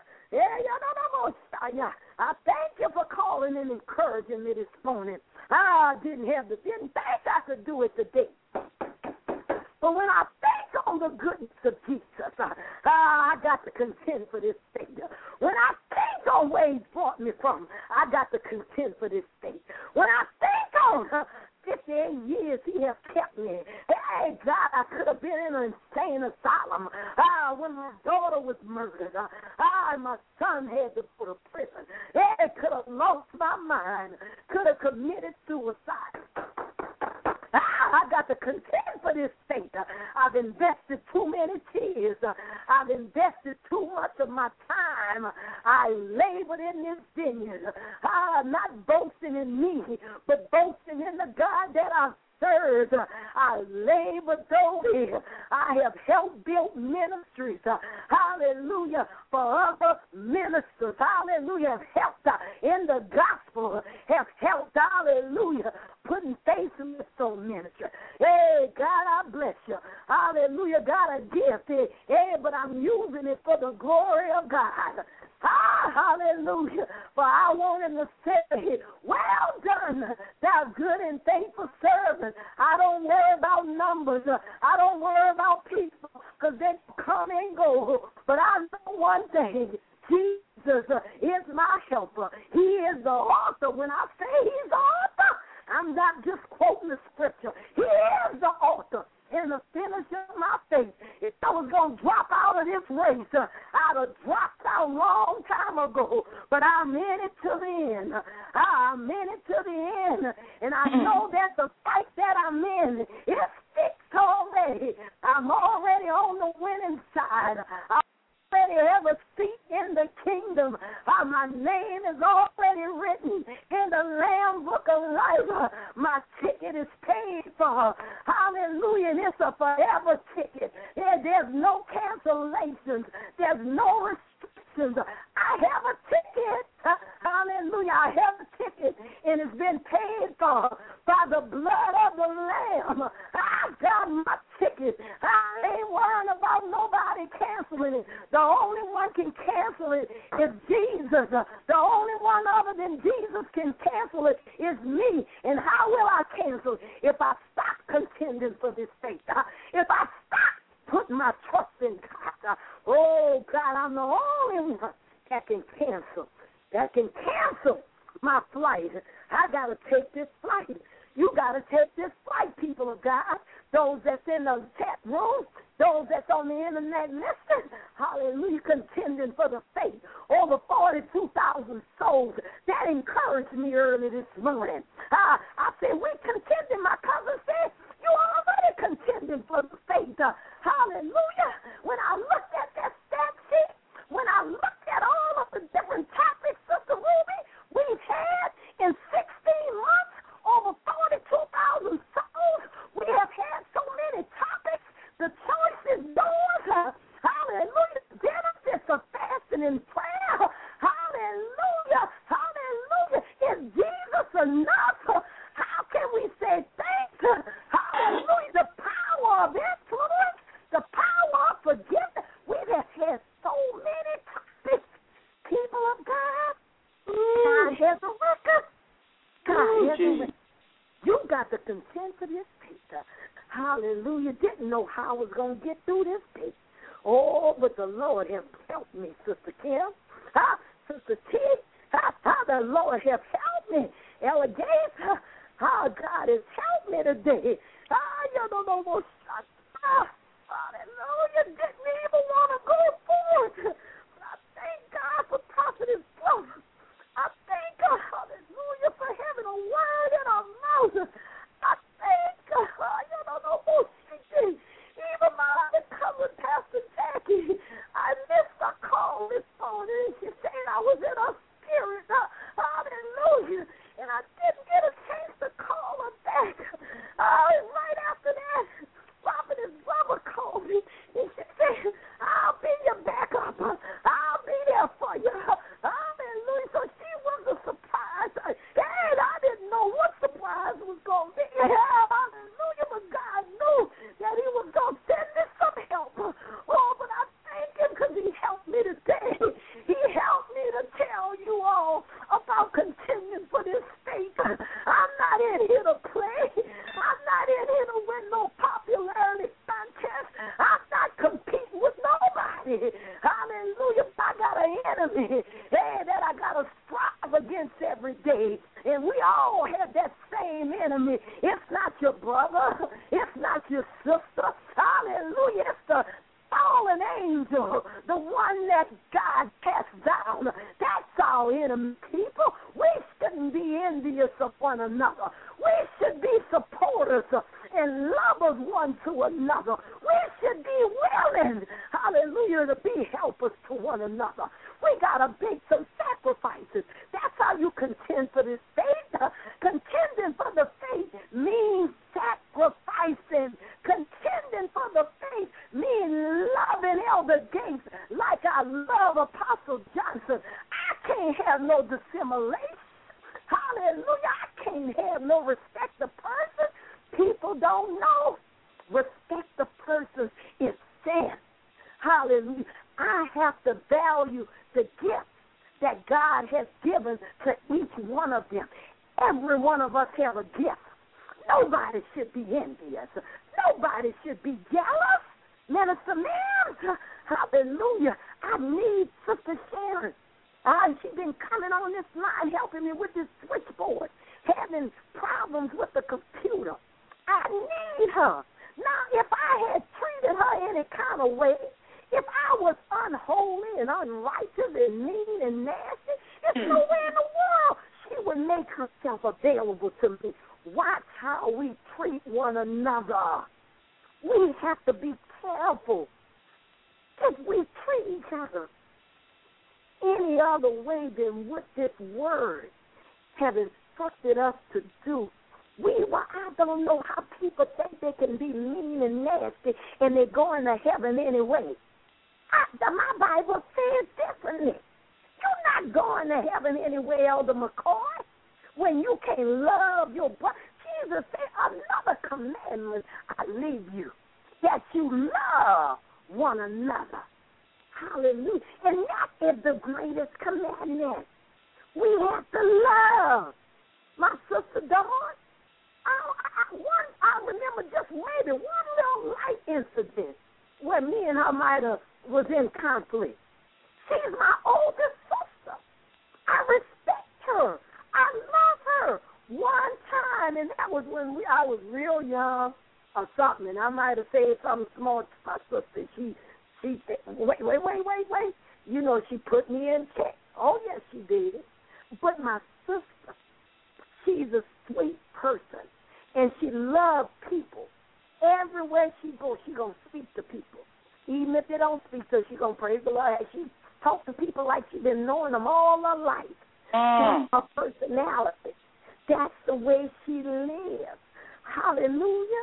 I thank you for calling and encouraging me this morning. I didn't think I could do it today. But when I think on the goodness of Jesus, I got to contend for this faith. When I think on where he brought me from, I got to contend for this faith. When I think on 58 years he has kept me. Hey, God, I could have been in an insane asylum when my daughter was murdered. My son had to go to prison. Hey, could have lost my mind. Could have committed suicide. I got to contend for this faith. I've invested too many tears. I've invested too much of my time. I labored in this vineyard. Not boasting in me, but boasting in the God that I served. I labored daily. I have helped build ministries. Hallelujah. For other ministers. Hallelujah. Have helped in the gospel. Have helped. Hallelujah. Putting faith in this soul ministry. Hey, God, I bless you. Hallelujah. God, a gift. Hey, but I'm using it for the glory of God. Hallelujah. For I want him to say, well done, thou good and faithful servant. I don't worry about numbers. I don't worry about people because they come and go. But I know one thing. Jesus is my helper. He is the author. When I say he's the author, I'm not just quoting the scripture. He is the author. and the finisher of my faith. If I was going to drop out of this race, I'd have dropped out a long time ago. But I'm in it to the end. I'm in it to the end. And I know that the fight that I'm in is fixed already. I'm already on the winning side. I already have a seat in the kingdom. My name is already written in the Lamb Book of Life. My ticket is paid for. Hallelujah. And it's a forever ticket. There's no cancellations. There's no restrictions. I have a ticket. Hallelujah. I have a ticket, and it's been paid for by the blood of the Lamb. I got my ticket. I ain't worrying about nobody canceling it. The only one can cancel it is Jesus. The only one other than Jesus can cancel it is me. And how will I cancel it? If I stop contending for this faith. If I stop putting my trust in God. Oh, God, I'm the only one that can cancel. That can cancel my flight. I got to take this flight. You got to take this flight, people of God. Those that's in the chat room, those that's on the internet listening, hallelujah, contending for the faith. Over 42,000 souls. That encouraged me early this morning. I said, we contending. My cousin said, you already contending for the faith. Hallelujah. When I looked at that stat sheet, when I looked at all of the different topics, Sister Ruby, we've had in 16 months over 42,000 souls. We have had so many topics. The choice is yours. Hallelujah. Benefits of fasting and prayer. Hallelujah. Hallelujah. Is Jesus enough? How can we say thanks? Hallelujah. The power of influence, the power of forgiveness. We have had so many topics, people of God. God has a record. God has a record. You got to contend for this faith. Hallelujah. Didn't know how I was going to get through this faith. Oh, but the Lord has helped me, Sister Kim. Sister T. The Lord has helped me. Ella Gates. God has helped me today. You don't know what. Hallelujah. Didn't even want to go forward. I thank God for Prophetess Brother. I thank God, hallelujah, for having a word in our mouth. I thank God, you don't know who she did. Even my undercover Pastor Jackie, I missed a call this morning. She said I was in her spirit. Hallelujah. And I didn't get a chance to call her back. Right after that, Prophetess Brother called me, and she said, I'll be your backup. I'll be there for you. Hallelujah. So she was a surprise. Hey, I didn't know what surprise was going to be. Hallelujah. But God knew that he was going to send me some help. Oh, but I thank him because he helped me today. He helped me to tell you all about contending for this faith. I'm not in here to play. I'm not in here to win no popularity contest. I'm not competing with nobody. Hallelujah. I got an enemy that I got to strive against every day. And we all have that same enemy. It's not your brother. It's not your sister. Hallelujah. It's the fallen angel, the one that God cast down. That's our enemy, people. We shouldn't be envious of one another. We should be supporters and lovers one to another. We should be willing, hallelujah, to be helpers to one another. We got to make some sacrifices. That's how you contend for this faith. Contending for the faith means sacrificing. Contending for the faith means loving Elder Gates like I love Apostle Johnson. I can't have no dissimulation. Hallelujah. I can't have no respect of person. People don't know. Respect the person is sin. Hallelujah. I have to value the gifts that God has given to each one of them. Every one of us have a gift. Nobody should be envious. Nobody should be jealous. Minister Mims, hallelujah. I need Sister Sharon. She's been coming on this line helping me with this switchboard, having problems with the computer. I need her. Now, if If I was unholy and unrighteous and mean and nasty, there's no way in the world she would make herself available to me. Watch how we treat one another. We have to be careful. If we treat each other any other way than what this word has instructed us to do, I don't know how people think they can be mean and nasty and they're going to heaven anyway. My Bible says differently. You're not going to heaven anyway, Elder McCoy, when you can love your brother. Jesus said, another commandment I leave you, that you love one another. Hallelujah. And that is the greatest commandment. We have to love. My sister Dawn, I remember just maybe one little light incident where me and her was in conflict. She's my oldest sister. I respect her. I love her. One time, and that was when I was real young or something, and I might have said something small to my sister. She said, wait. You know, she put me in check. Oh, yes, she did. But my sister, she's a sweet person, and she loves people. Everywhere she goes, she's going to speak to people. Even if they don't speak to her, she's going to praise the Lord. She talks to people like she's been knowing them all her life. That's her personality. That's the way she lives. Hallelujah.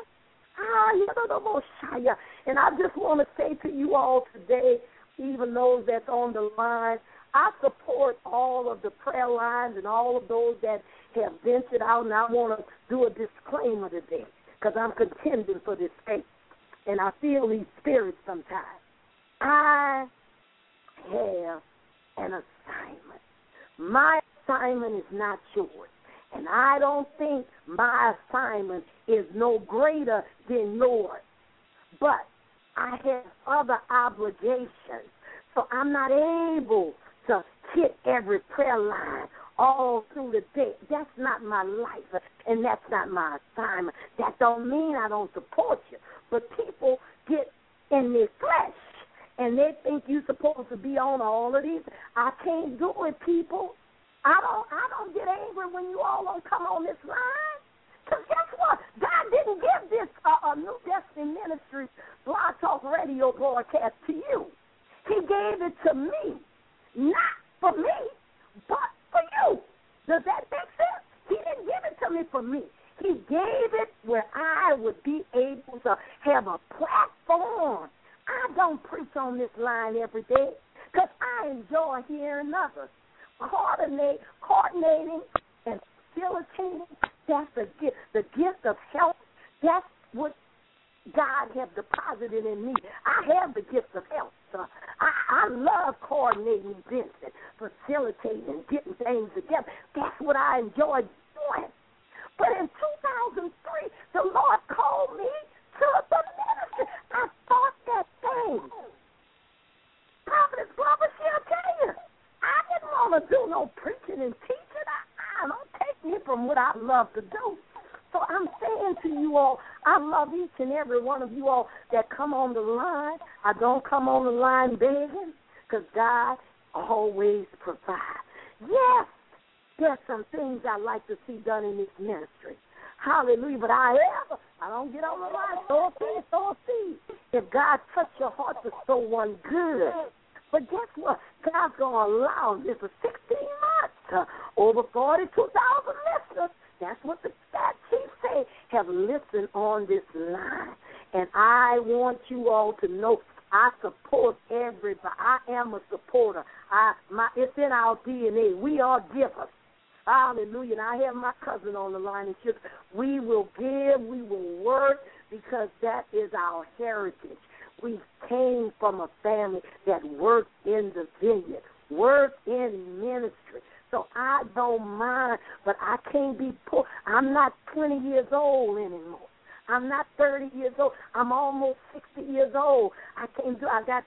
And I just want to say to you all today, even those that's on the line, I support all of the prayer lines and all of those that have ventured out, and I want to do a disclaimer today because I'm contending for this faith, and I feel these spirits sometimes. I have an assignment. My assignment is not yours, and I don't think my assignment is no greater than yours, but I have other obligations, so I'm not able to hit every prayer line all through the day. That's not my life, and that's not my assignment. That don't mean I don't support you, but people get in their flesh, and they think you're supposed to be on all of these. I can't do it, people. I don't get angry when you all don't come on this line. Because guess what? God didn't give this New Destiny Ministries Blog Talk Radio broadcast to you. He gave it to me. Not for me, but for you. Does that make sense? He didn't give it to me for me. He gave it where I would be able to have a platform. I don't preach on this line every day because I enjoy hearing others. Coordinating and facilitating, that's a gift. The gift of help, that's what God has deposited in me. I have the gift of help. So I love coordinating events and facilitating and getting things together. That's what I enjoy doing. But in 2003, the Lord called me to the ministry. I thought that thing. Prophetess Glover, she'll tell you. I didn't want to do no preaching and teaching. I don't take me from what I love to do. So I'm saying to you all, I love each and every one of you all that come on the line. I don't come on the line begging because God always provides. Yes, there's some things I like to see done in this ministry. Hallelujah. But I don't get on the line. Sow a seed. If God touch your heart to sow one good. But guess what? God's going to allow this for 16 months. Over 42,000 listeners. That's what the stat chief say, have listened on this line. And I want you all to know I support everybody. I am a supporter. It's in our DNA. We are givers. Hallelujah. And I have my cousin on the line. And we will give, we will work, because that is our heritage. We came from a family that worked in the vineyard, worked in ministry. So I don't mind, but I can't be poor. I'm not 20 years old anymore. I'm not 30 years old. I'm almost 60 years old. I got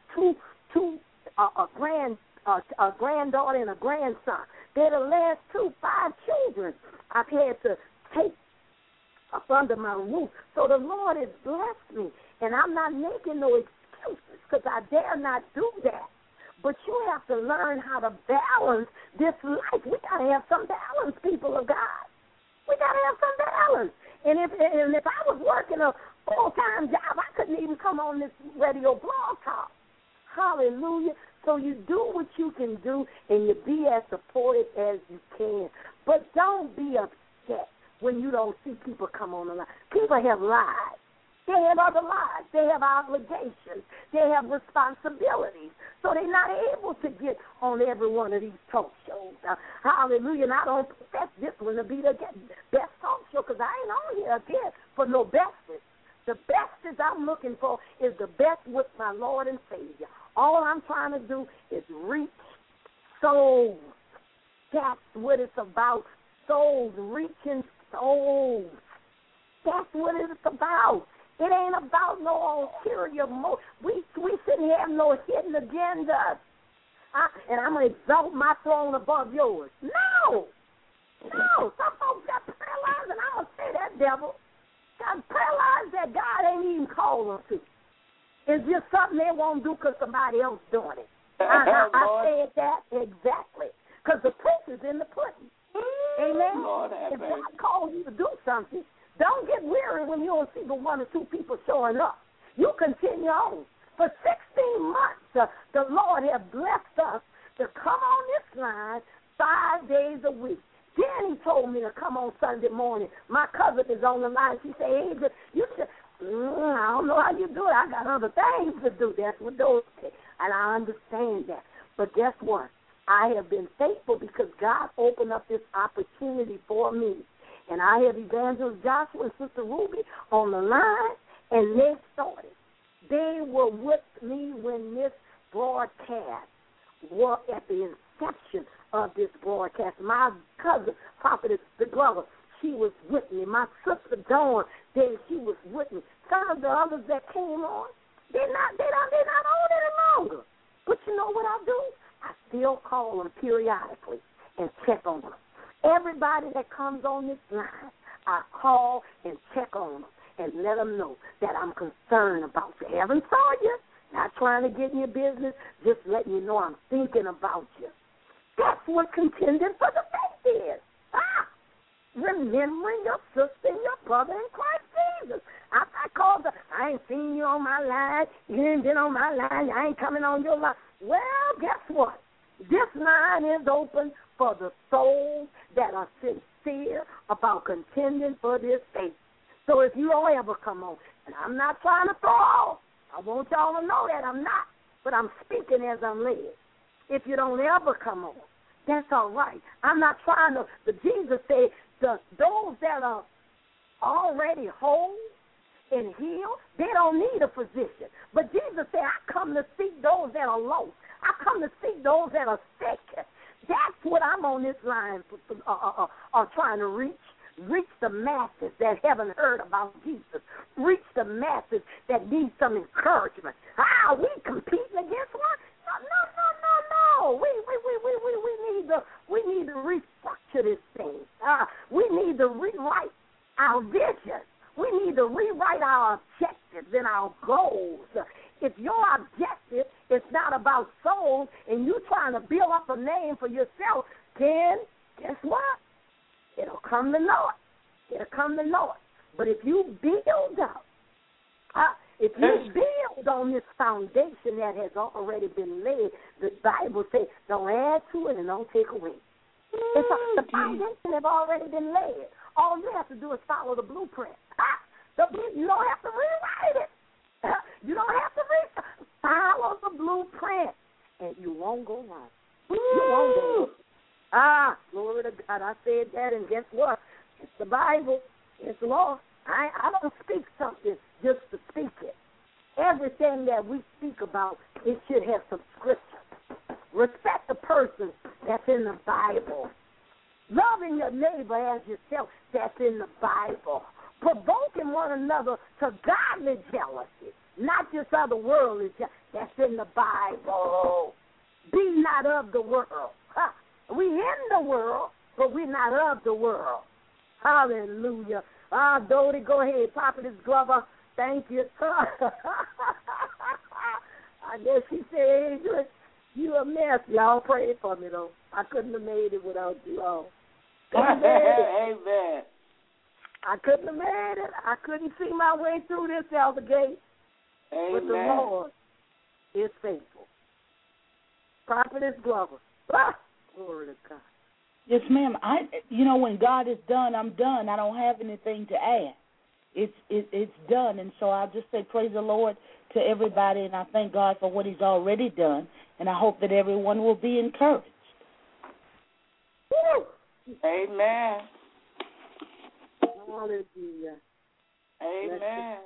a granddaughter and a grandson. They're the last 5 children I've had to take up under my roof. So the Lord has blessed me, and I'm not making no excuses because I dare not do that. But you have to learn how to balance this life. We got to have some balance, people of God. We got to have some balance. And if I was working a full-time job, I couldn't even come on this radio blog talk. Hallelujah. So you do what you can do, and you be as supportive as you can. But don't be upset when you don't see people come on the line. People have lives. They have other lives. They have obligations. They have responsibilities. So they're not able to get on every one of these talk shows. Hallelujah. And I don't profess this one to be the best talk show because I ain't on here again for no bestest. The bestest I'm looking for is the best with my Lord and Savior. All I'm trying to do is reach souls. That's what it's about. Souls, reaching souls. That's what it's about. It ain't about no ulterior motive. We shouldn't have no hidden agendas. And I'm going to exalt my throne above yours. No. Some folks got prayer lines, and I'm going to say that, devil. Got prayer lines that God ain't even called them to. It's just something they won't do because somebody else doing it. I said that exactly. Because the proof is in the pudding. Amen? Lord, if God calls you to do something, don't get weary when you don't see but one or two people showing up. You continue on. For 16 months, the Lord has blessed us to come on this line 5 days a week. Then he told me to come on Sunday morning. My cousin is on the line. She said, Adrian, you should, I don't know how you do it. I got other things to do. That's what those say. And I understand that. But guess what? I have been faithful because God opened up this opportunity for me. And I have Evangelist Joshua and Sister Ruby on the line, and they started. They were with me when this broadcast was at the inception of this broadcast. My cousin, Prophetess the Glover, she was with me. My sister Dawn, she was with me. Some of the others that came on, they're not on any longer. But you know what I do? I still call them periodically and check on them. Everybody that comes on this line, I call and check on them and let them know that I'm concerned about you. Haven't saw you, not trying to get in your business, just letting you know I'm thinking about you. That's what contending for the faith is. Remembering your sister and your brother in Christ Jesus. I called her. I ain't seen you on my line. You ain't been on my line. I ain't coming on your line. Well, guess what? This line is open for the souls that are sincere about contending for this faith. So if you don't ever come on, and I'm not trying to throw off, I want y'all to know that I'm not, but I'm speaking as I'm led. If you don't ever come on, that's all right. I'm not trying to, but Jesus said, those that are already whole and healed, they don't need a physician. But Jesus said, I come to seek those that are lost. I come to seek those that are sick. That's what I'm on this line trying to reach. Reach the masses that haven't heard about Jesus. Reach the masses that need some encouragement. We competing against one? No. We need to restructure this thing. We need to rewrite our vision. We need to rewrite our objectives and our goals. If your objective is not about souls and you're trying to build up a name for yourself, then guess what? It'll come to naught. But if you build up, if you build on this foundation that has already been laid, the Bible says don't add to it and don't take away. The foundation has already been laid. All you have to do is follow the blueprint. You don't have to rewrite it. You don't have to follow the blueprint, and you won't go wrong. You won't go wrong. Glory to God. I said that, and guess what? It's the Bible. It's law. I don't speak something just to speak it. Everything that we speak about, it should have some scripture. Respect the person that's in the Bible. Loving your neighbor as yourself, that's in the Bible. Provoking one another to godly jealousy, not just otherworldly jealousy, that's in the Bible. Be not of the world. We in the world, but we're not of the world. Hallelujah. Dodie, go ahead. Prophetess Glover, thank you, sir. I guess she said, Angel, you a mess. Y'all pray for me, though. I couldn't have made it without you all. Amen. I couldn't have made it. I couldn't see my way through this Elder Gate. Amen. But the Lord is faithful. Prophetess Glover. Glory to God. Yes, ma'am. When God is done, I'm done. I don't have anything to add. It's done, and so I'll just say praise the Lord to everybody, and I thank God for what He's already done, and I hope that everyone will be encouraged. Woo! Amen. Hallelujah. Amen.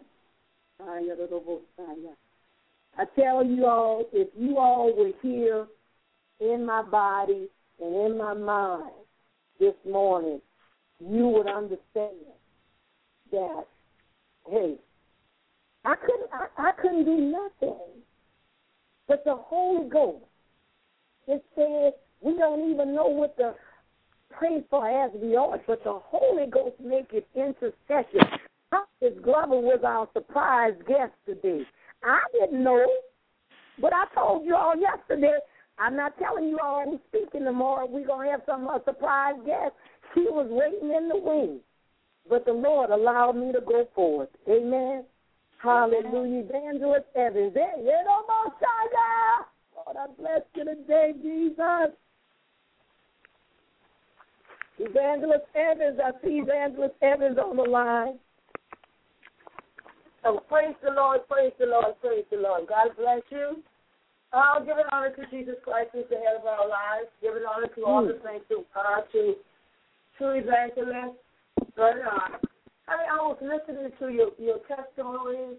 I tell you all, if you all were here in my body and in my mind this morning, you would understand that, hey, I couldn't do nothing. But the Holy Ghost, it says we don't even know what to pray for as we ought, but the Holy Ghost make it intercession. Prophet Glover was our surprise guest today. I didn't know, but I told you all yesterday, I'm not telling you all who's speaking tomorrow. We're going to have some surprise guest. She was waiting in the wings, but the Lord allowed me to go forward. Amen. Hallelujah. Evangelist Evans. Lord, I bless you today, Jesus. Evangelist Evans. I see Evangelist Evans on the line. Oh, praise the Lord, praise the Lord, praise the Lord. God bless you. I'll give it honor to Jesus Christ, who's the head of our lives. Give it honor to all the saints of God, to Evangelist. But I was listening to your testimonies.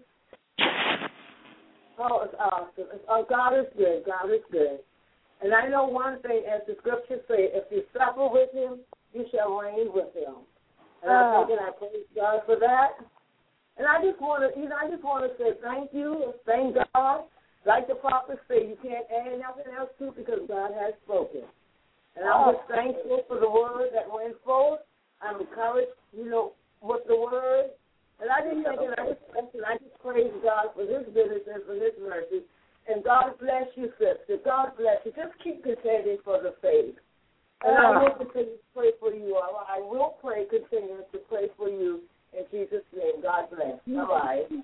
Oh, it's awesome. God is good. God is good. And I know one thing, as the scriptures say, if you suffer with Him, you shall reign with Him. And I praise God for that. And I just want to say thank you, thank God. Like the prophet said, you can't add nothing else to it because God has spoken. And I'm just thankful for the word that went forth. I'm encouraged, with the word. And I just think, I just praise God for His goodness and for His mercy. And God bless you, sister. God bless you. Just keep contending for the faith. And I will continue to pray for you. I will continue to pray for you. In Jesus' name, God bless. All right.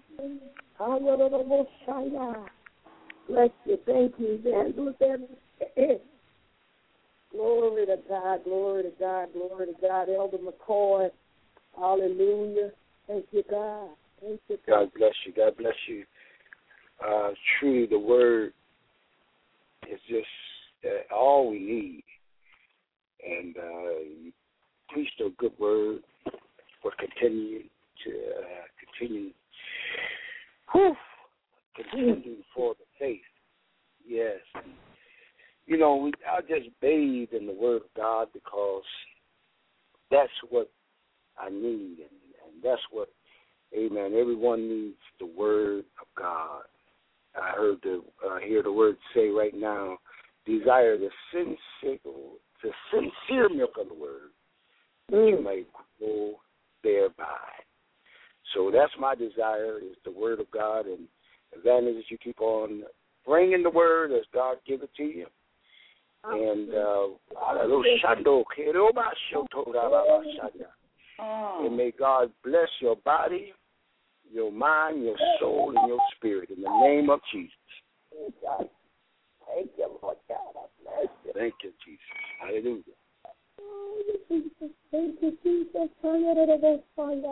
Bless you. Thank you, Evangelist. Glory to God, glory to God, glory to God. Elder McCoy, hallelujah. Thank you, God. Thank you, God. God bless you. God bless you. Truly, the word is just all we need. And you preached a good word for continue for the faith. Yes. I just bathe in the word of God because that's what I need, and that's what, amen, everyone needs the word of God. I hear the word say right now, desire the sincere milk of the word, that you may grow thereby. So that's my desire, is the word of God. And evangelists, you keep on bringing the word as God give it to you. And and may God bless your body, your mind, your soul, and your spirit in the name of Jesus. Thank you, Lord God. I bless you. Thank you, Jesus. Hallelujah. Thank you, Jesus.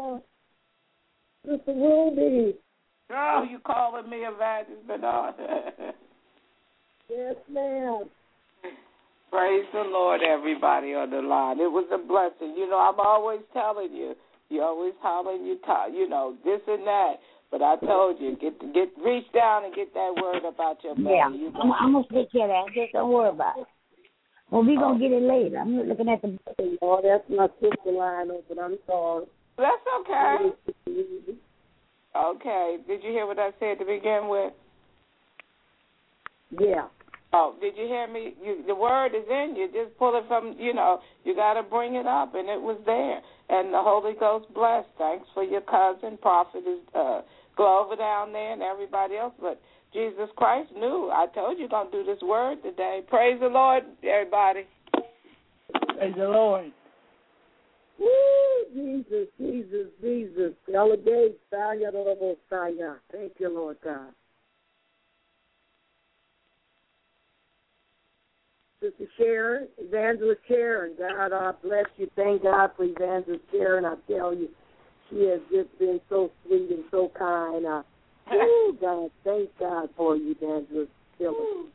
Mr. Ruby. Oh, you calling me Evangelist Bernard? Yes, ma'am. Praise the Lord, everybody on the line. It was a blessing. I'm always telling you. You're always hollering, this and that. But I told you, reach down and get that word about your belly. Yeah, I'm going to take care of that. Just don't worry about it. Well, we're going to get it later. I'm looking at the... Oh, that's my sister line open. I'm sorry. That's okay. Okay. Did you hear what I said to begin with? Yeah. Oh, did you hear me? The word is in you. Just pull it from, you got to bring it up, and it was there. And the Holy Ghost blessed. Thanks for your cousin, Prophetess Glover down there and everybody else, but Jesus Christ knew. I told you going to do this word today. Praise the Lord, everybody. Praise the Lord. Woo, Jesus, Jesus, Jesus. Delegate, thank you, Lord God. Sister Sharon, Evangelist Sharon, God bless you. Thank God for Evangelist Sharon. I tell you, she has just been so sweet and so kind. God, thank God for you, Evangelist Sharon.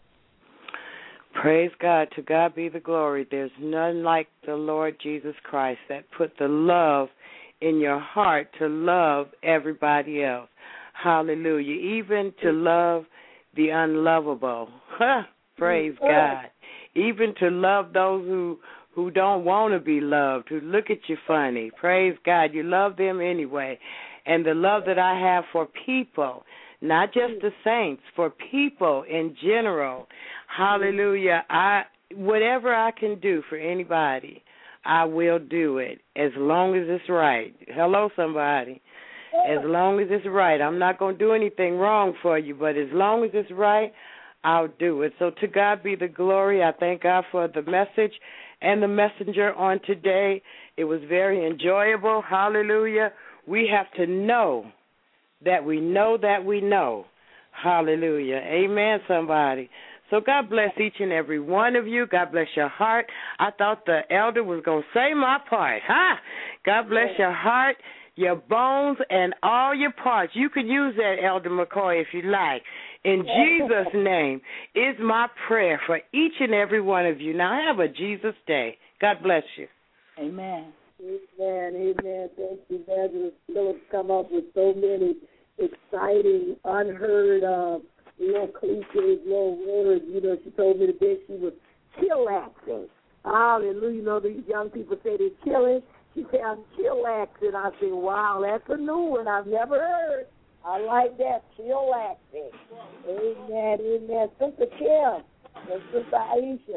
Praise God. To God be the glory. There's none like the Lord Jesus Christ that put the love in your heart to love everybody else. Hallelujah. Even to love the unlovable. Praise God. Even to love those who don't want to be loved, who look at you funny. Praise God. You love them anyway. And the love that I have for people, not just the saints, for people in general. Hallelujah. Whatever I can do for anybody, I will do it as long as it's right. Hello, somebody. As long as it's right. I'm not going to do anything wrong for you, but as long as it's right, I'll do it. So to God be the glory. I thank God for the message and the messenger on today. It was very enjoyable. Hallelujah. We have to know that we know that we know. Hallelujah. Amen, somebody. So God bless each and every one of you. God bless your heart. I thought the elder was going to say my part. God bless your heart, your bones, and all your parts. You could use that, Elder McCoy, if you like. In Jesus' name is my prayer for each and every one of you. Now have a Jesus day. God bless you. Amen. Amen. Amen. Thank you, Evangelist Phillips. Come up with so many exciting, unheard of, little cliches, little words. You know, she told me today she was chillaxing. Hallelujah. You know, these young people say they're chilling. She said, I'm chillaxing. I said, wow, that's a new one I've never heard. I like that, chillaxing. Amen, amen. Sister Kim and Sister Aisha,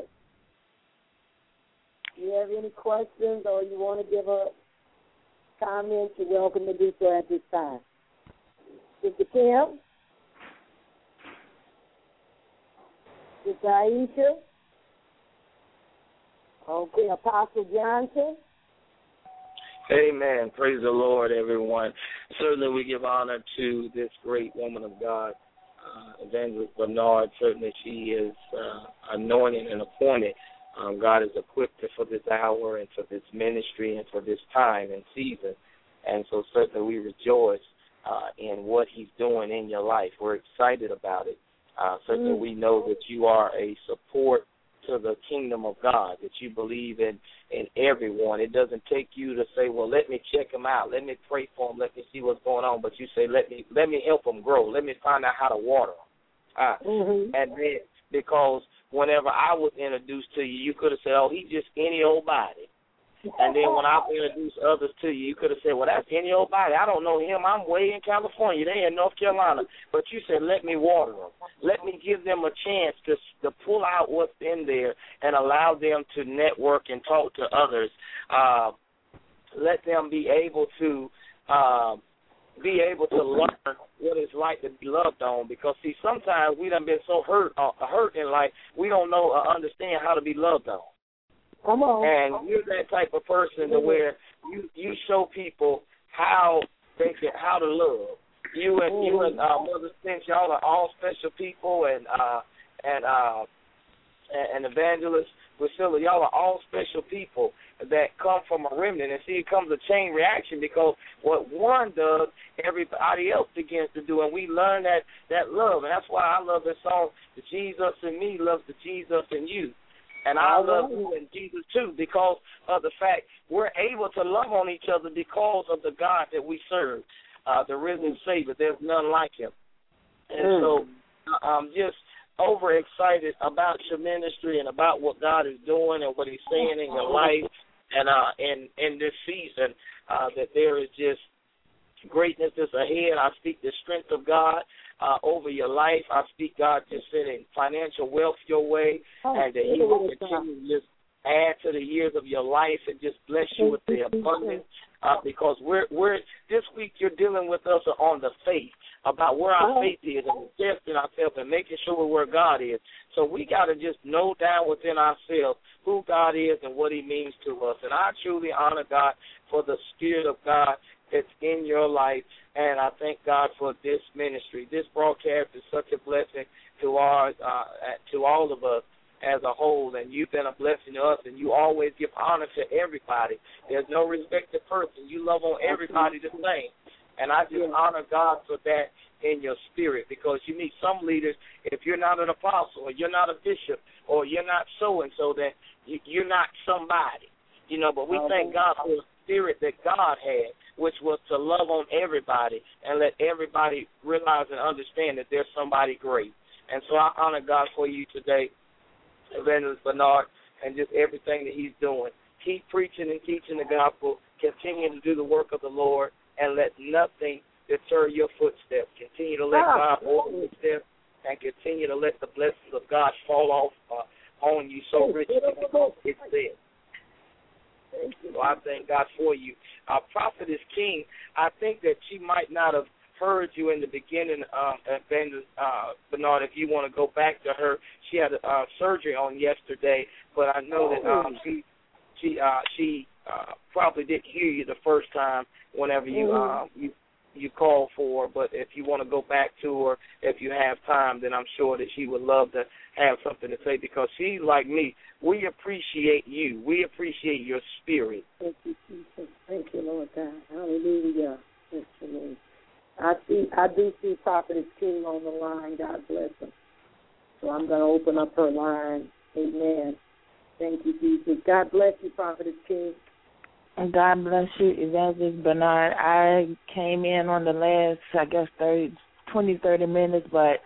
you have any questions or you want to give a comment, you're welcome to do so at this time. Sister Kim? Sister Aisha? Okay, Apostle Johnson? Amen. Praise the Lord, everyone. Certainly we give honor to this great woman of God, Evangelist Bernard. Certainly she is anointed and appointed. God has equipped her for this hour and for this ministry and for this time and season. And so certainly we rejoice in what he's doing in your life. We're excited about it. Certainly we know that you are a support to the kingdom of God, that you believe in everyone. It doesn't take you to say, well, let me check him out, let me pray for him, let me see what's going on, but you say, let me help him grow, let me find out how to water him. And then, because whenever I was introduced to you, you could have said, oh, he's just any old body. And then when I introduced others to you, you could have said, well, that's any old body. I don't know him. I'm way in California. They in North Carolina. But you said, let me water them. Let me give them a chance to pull out what's in there and allow them to network and talk to others. Let them be able to learn what it's like to be loved on. Because, see, sometimes we done been so hurt in life, we don't know or understand how to be loved on. Come on. And you're that type of person to where you show people how to love. You and Mother Spence, y'all are all special people, and Evangelist Priscilla, y'all are all special people that come from a remnant. And see, it comes a chain reaction because what one does, everybody else begins to do, and we learn that love. And that's why I love this song, the Jesus in me loves the Jesus in you. And I love you and Jesus, too, because of the fact we're able to love on each other because of the God that we serve, the risen Savior. There's none like him. And so I'm just overexcited about your ministry and about what God is doing and what he's saying in your life and in this season, that there is just greatness is ahead. I speak the strength of God over your life. I speak, God, just sending financial wealth your way, and that he will continue to just add to the years of your life and just bless you with the abundance because we're this week you're dealing with us on the faith, about where our faith is and testing ourselves and making sure where God is. So we got to just know down within ourselves who God is and what he means to us. And I truly honor God for the Spirit of God that's in your life, and I thank God for this ministry. This broadcast is such a blessing to all of us as a whole, and you've been a blessing to us, and you always give honor to everybody. There's no respected person. You love on everybody the same, and I just honor God for that in your spirit, because you meet some leaders, if you're not an apostle or you're not a bishop or you're not so-and-so, then you're not somebody, but we thank God for the spirit that God had, which was to love on everybody and let everybody realize and understand that there's somebody great. And so I honor God for you today, Evangelist Bernard, and just everything that he's doing. Keep preaching and teaching the gospel. Continue to do the work of the Lord, and let nothing deter your footsteps. Continue to let God order your steps, and continue to let the blessings of God fall off on you so richly, because it's there. So I thank God for you. Our Prophetess King, I think that she might not have heard you in the beginning, Evangelist Bernard. If you want to go back to her, she had surgery on yesterday, but I know that she probably didn't hear you the first time whenever you called for her. But if you want to go back to her, if you have time, then I'm sure that she would love to have something to say, because she, like me, we appreciate you. We appreciate your spirit. Thank you, Jesus. Thank you, Lord God. Hallelujah. Bless your name. I do see Prophetess King on the line. God bless him. So I'm going to open up her line. Amen. Thank you, Jesus. God bless you, Prophetess King. God bless you, Evangelist Bernard. I came in on the last, 20-30 minutes, but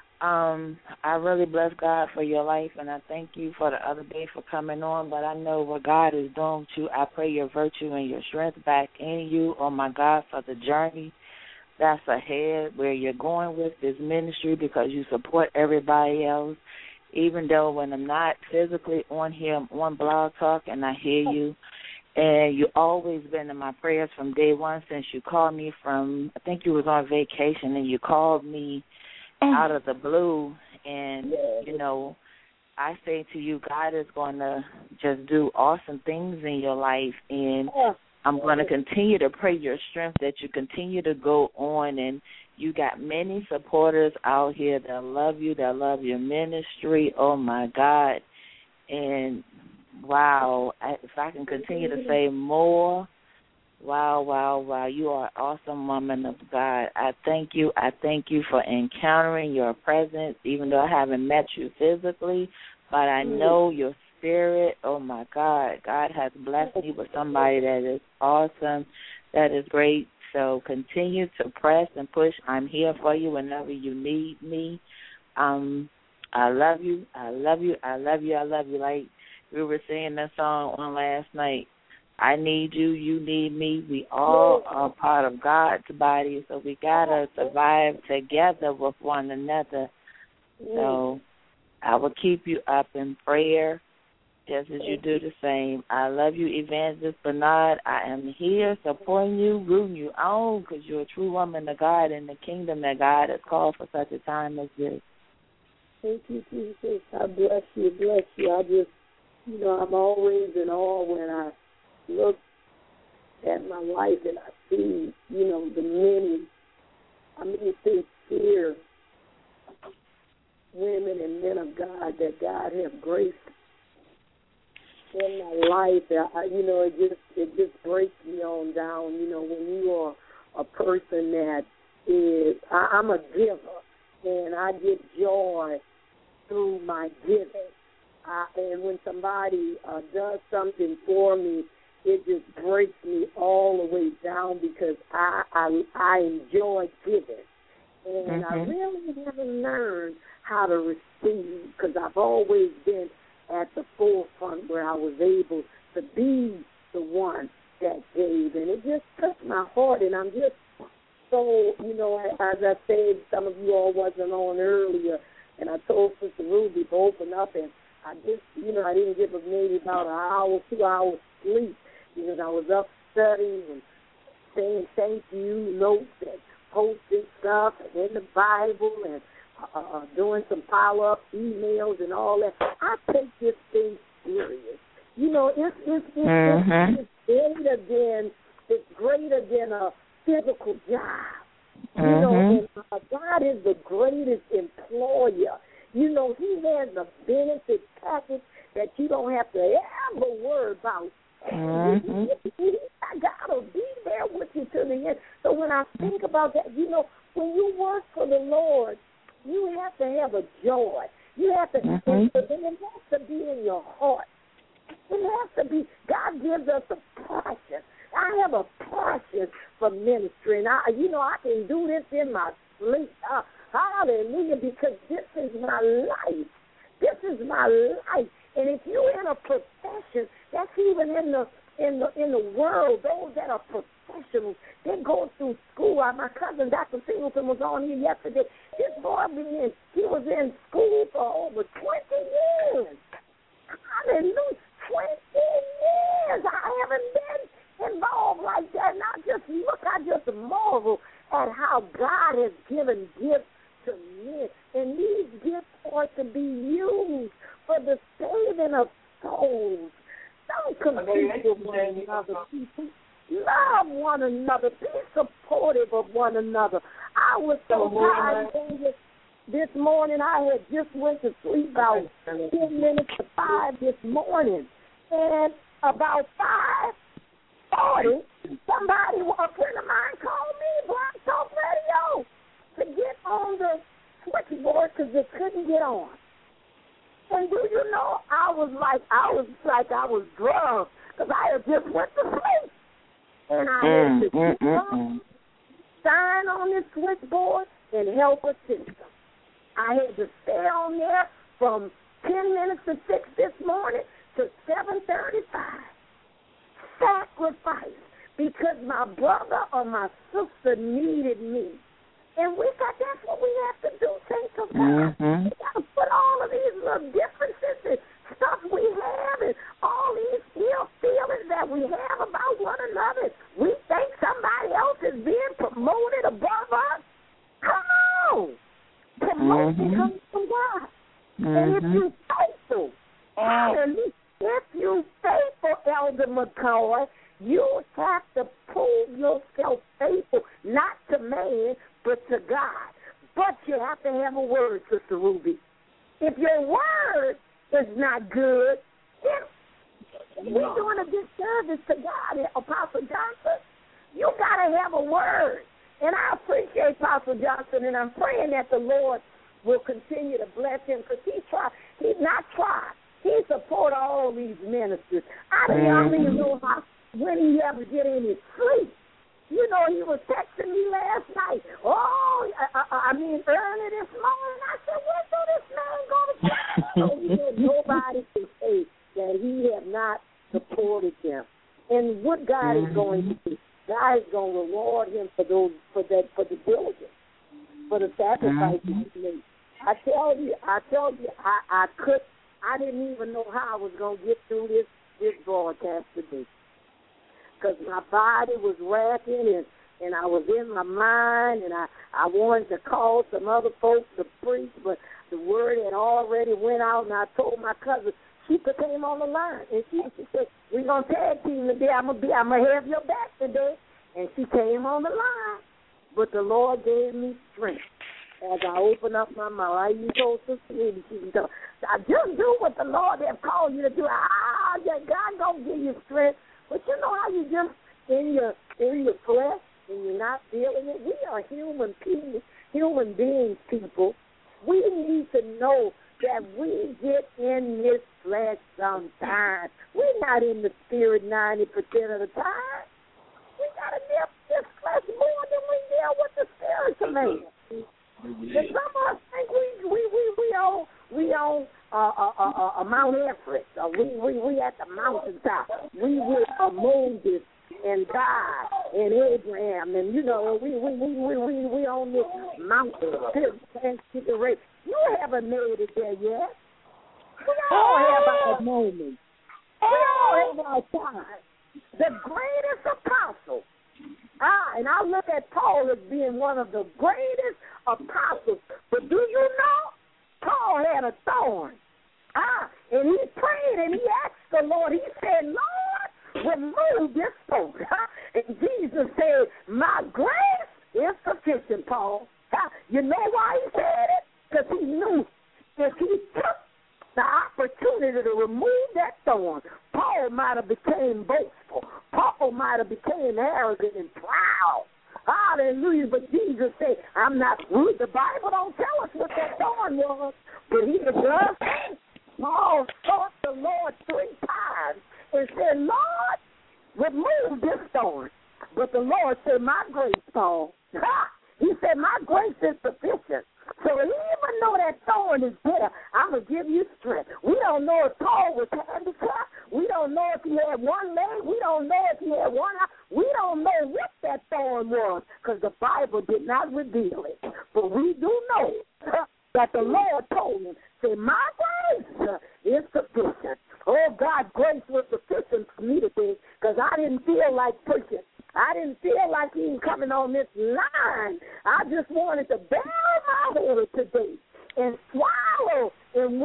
I really bless God for your life, and I thank you for the other day for coming on. But I know what God is doing with you. I pray your virtue and your strength back in you, oh my God, for the journey that's ahead, where you're going with this ministry, because you support everybody else. Even though when I'm not physically on here, I'm on Blog Talk, and I hear you. And you've always been in my prayers from day one, since you called me from, I think you was on vacation, and you called me out of the blue. And, I say to you, God is going to just do awesome things in your life. And I'm going to continue to pray your strength, that you continue to go on. And you got many supporters out here that love you, that love your ministry. Oh, my God. And wow, if I can continue to say more, wow, you are an awesome woman of God. I thank you for encountering your presence, even though I haven't met you physically, but I know your spirit. Oh, my God, God has blessed me with somebody that is awesome, that is great. So continue to press and push. I'm here for you whenever you need me. I love you. Like we were singing that song on last night. I need you, you need me. We all are part of God's body, so we got to survive together with one another. So I will keep you up in prayer, just as you do the same. I love you, Evangelist Bernard. I am here supporting you, rooting you on, because you're a true woman of God in the kingdom that God has called for such a time as this. Thank you, Jesus. I bless you. I just, I'm always in awe when I look at my life and I see, the many sincere women and men of God that God has graced in my life. It just breaks me on down, when you are a person that is, I'm a giver, and I get joy through my giving. And when somebody does something for me, it just breaks me all the way down, because I enjoy giving. And I really haven't learned how to receive, because I've always been at the forefront where I was able to be the one that gave. And it just touched my heart, and I'm just so, as I said, some of you all wasn't on earlier, and I told Sister Ruby to open up, and I just, I didn't give her maybe about an hour, 2 hours sleep, because I was up studying and saying thank you notes and posting stuff and in the Bible and doing some follow-up emails and all that. I take this thing serious. You know, it's greater than a physical job. You know, and God is the greatest employer. You know, He has a benefit package that you don't have to ever worry about. I gotta be there with you to the end. So when I think about that, you know, when you work for the Lord, you have to have a joy. You have to, and it has to be in your heart. It has to be. God gives us a passion. I have a passion for ministry, and I can do this in my sleep. Hallelujah, because this is my life. This is my life. And if you're in a profession, that's even in the world, those that are professionals, they go through school. My cousin, Dr. Singleton, was on here yesterday. This boy, he was in school for over 20 years. Hallelujah, 20 years. I haven't been involved like that. And I just marvel at how God has given gifts to men. And these gifts are to be used for the saving of souls. Don't compete with one another, people. Love one another. Be supportive of one another. I was so tired this morning. I had just went to sleep about 10 minutes to 5 this morning. And about 5:40, a friend of mine called me, Blog Talk Radio, to get on the switchboard because they couldn't get on. And do you know, I was like I was drugged because I had just went to sleep. And I had to sign on this switchboard and help assist them. I had to stay on there from 10 minutes to 6 this morning to 7:35. Sacrifice because my brother or my sister needed me. And that's what we have to do, saints of God. We got to put all of these little differences and stuff we have and all these ill feelings that we have about one another. We think somebody else is being promoted above us. Come on. Promotion comes from God. And if you're faithful, if you're faithful, Elder McCoy, you have to prove yourself faithful, not to man, but to God. But you have to have a word, Sister Ruby. If your word is not good, then we're doing a disservice to God, Apostle Johnson. You got to have a word. And I appreciate Apostle Johnson, and I'm praying that the Lord will continue to bless him because he support all these ministers. I don't even know when he ever get any sleep. You know, he was texting me last night. Early this morning. I said, where do this man go to sleep? Nobody can say that he have not supported them. And what God is going to do, God is going to reward him for the diligence, for the sacrifice he made. I tell you, I didn't even know how I was going to get through this broadcast today. Because my body was racking and I was in my mind and I wanted to call some other folks to preach, but the word had already went out, and I told my cousin, she came on the line, and she said, we're going to tag team today. I'm going to have your back today. And she came on the line. But the Lord gave me strength as I opened up my mouth. I told Sister Lady, I just do what the Lord has called you to do. God going to give you strength. But you know how you just in your flesh and you're not feeling it? We are human beings, people. We need to know that we get in this flesh sometimes. We're not in the spirit 90% of the time. We got to live this flesh more than we deal with the spiritual man. And some of us think we on Mount Everest, or we at the mountaintop. We with Moses and God and Abraham, and we on this mountain. You haven't made it there yet. We all have our moments. We all have our time. the greatest apostle. And I look at Paul as being one of the greatest apostles. But do you know, Paul had a thorn. And he prayed and he asked the Lord. He said, Lord, remove this thorn. And Jesus said, my grace is sufficient, Paul. You know why he said it? Because he knew if he took the opportunity to remove that thorn, Paul might have became boastful. Paul might have became arrogant and proud. Hallelujah. But Jesus said, I'm not rude. The Bible don't tell us what that thorn was. But he does say, Paul sought the Lord 3 times and said, Lord, remove this thorn. But the Lord said, my grace, Paul. He said, my grace is sufficient. So even though that thorn is there, I'm going to give you strength. We don't know if Paul was handicapped. We don't know if he had one leg. We don't know if he had one eye. We don't know what that thorn was because the Bible did not reveal it. But we do know that the Lord told him, say, my grace is sufficient. Oh, God's grace was sufficient for me today because I didn't feel like preaching. I didn't feel like even coming on this line. I just wanted to bow my head today and swallow in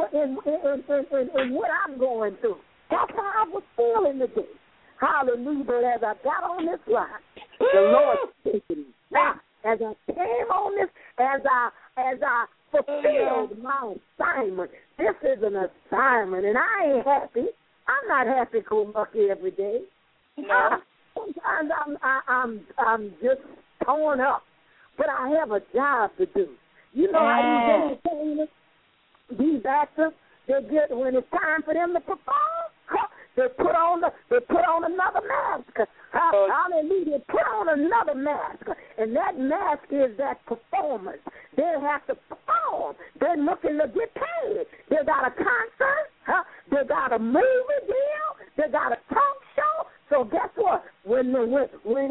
what I'm going through. That's how I was feeling today. Hallelujah. But as I got on this line, the Lord taken me. Now, as I came on this, as I fulfilled my assignment, this is an assignment, and I ain't happy. I'm not happy go lucky every day. No. Sometimes I'm just torn up, but I have a job to do. You know how these entertainers, these actors, they get when it's time for them to perform, they put on another mask. Hallelujah! They put on another mask, and that mask is that performance. They have to perform. They're looking to get paid. They got a concert. They got a movie deal. They got a talk show. So guess what? When Oprah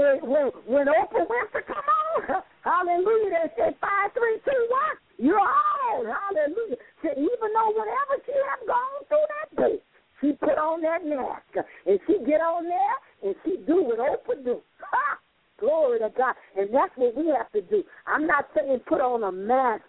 Winfrey come on, hallelujah, they say 5, 3, 2, 1. You're on, hallelujah. So even though whatever she has gone through that day, she put on that mask and she get on there and she do what Oprah do. Glory to God, and that's what we have to do. I'm not saying put on a mask,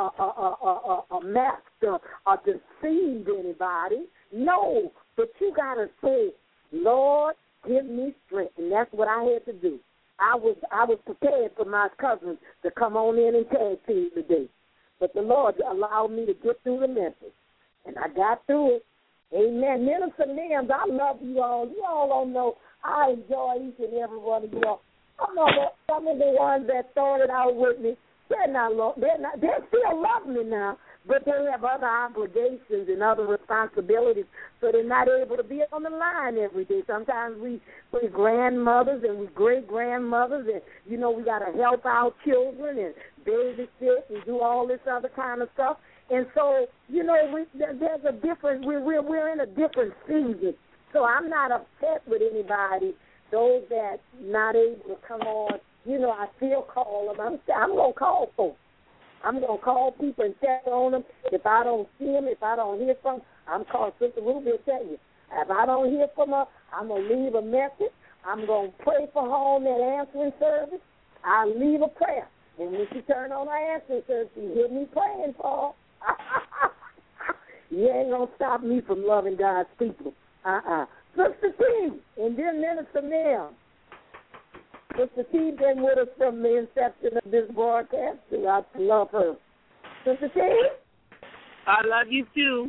to deceive anybody. No, but you gotta say, Lord, give me strength, and that's what I had to do. I was prepared for my cousins to come on in and tag team today, but the Lord allowed me to get through the message, and I got through it. Amen. Minister Mims, I love you all. You all don't know I enjoy each and every one of you all. I know that some of the ones that started out with me, they still love me now, but they have other obligations and other responsibilities, so they're not able to be on the line every day. Sometimes we're grandmothers and we're great-grandmothers, and, you know, we got to help our children and babysit and do all this other kind of stuff. And so, you know, there's a different, we're in a different season. So I'm not upset with anybody, those that not able to come on. You know, I still call them. I'm going to call folks. I'm going to call people and check on them. If I don't see them, if I don't hear from them, I'm calling Sister Ruby and tell you. If I don't hear from her, I'm going to leave a message. I'm going to pray for her on that answering service. I'll leave a prayer. And when she turn on her answering service, she hear me praying for her. You ain't going to stop me from loving God's people. Sister T, and then Minister Mims. Sister T been with us from the inception of this broadcast, and I love her. Sister T? I love you too.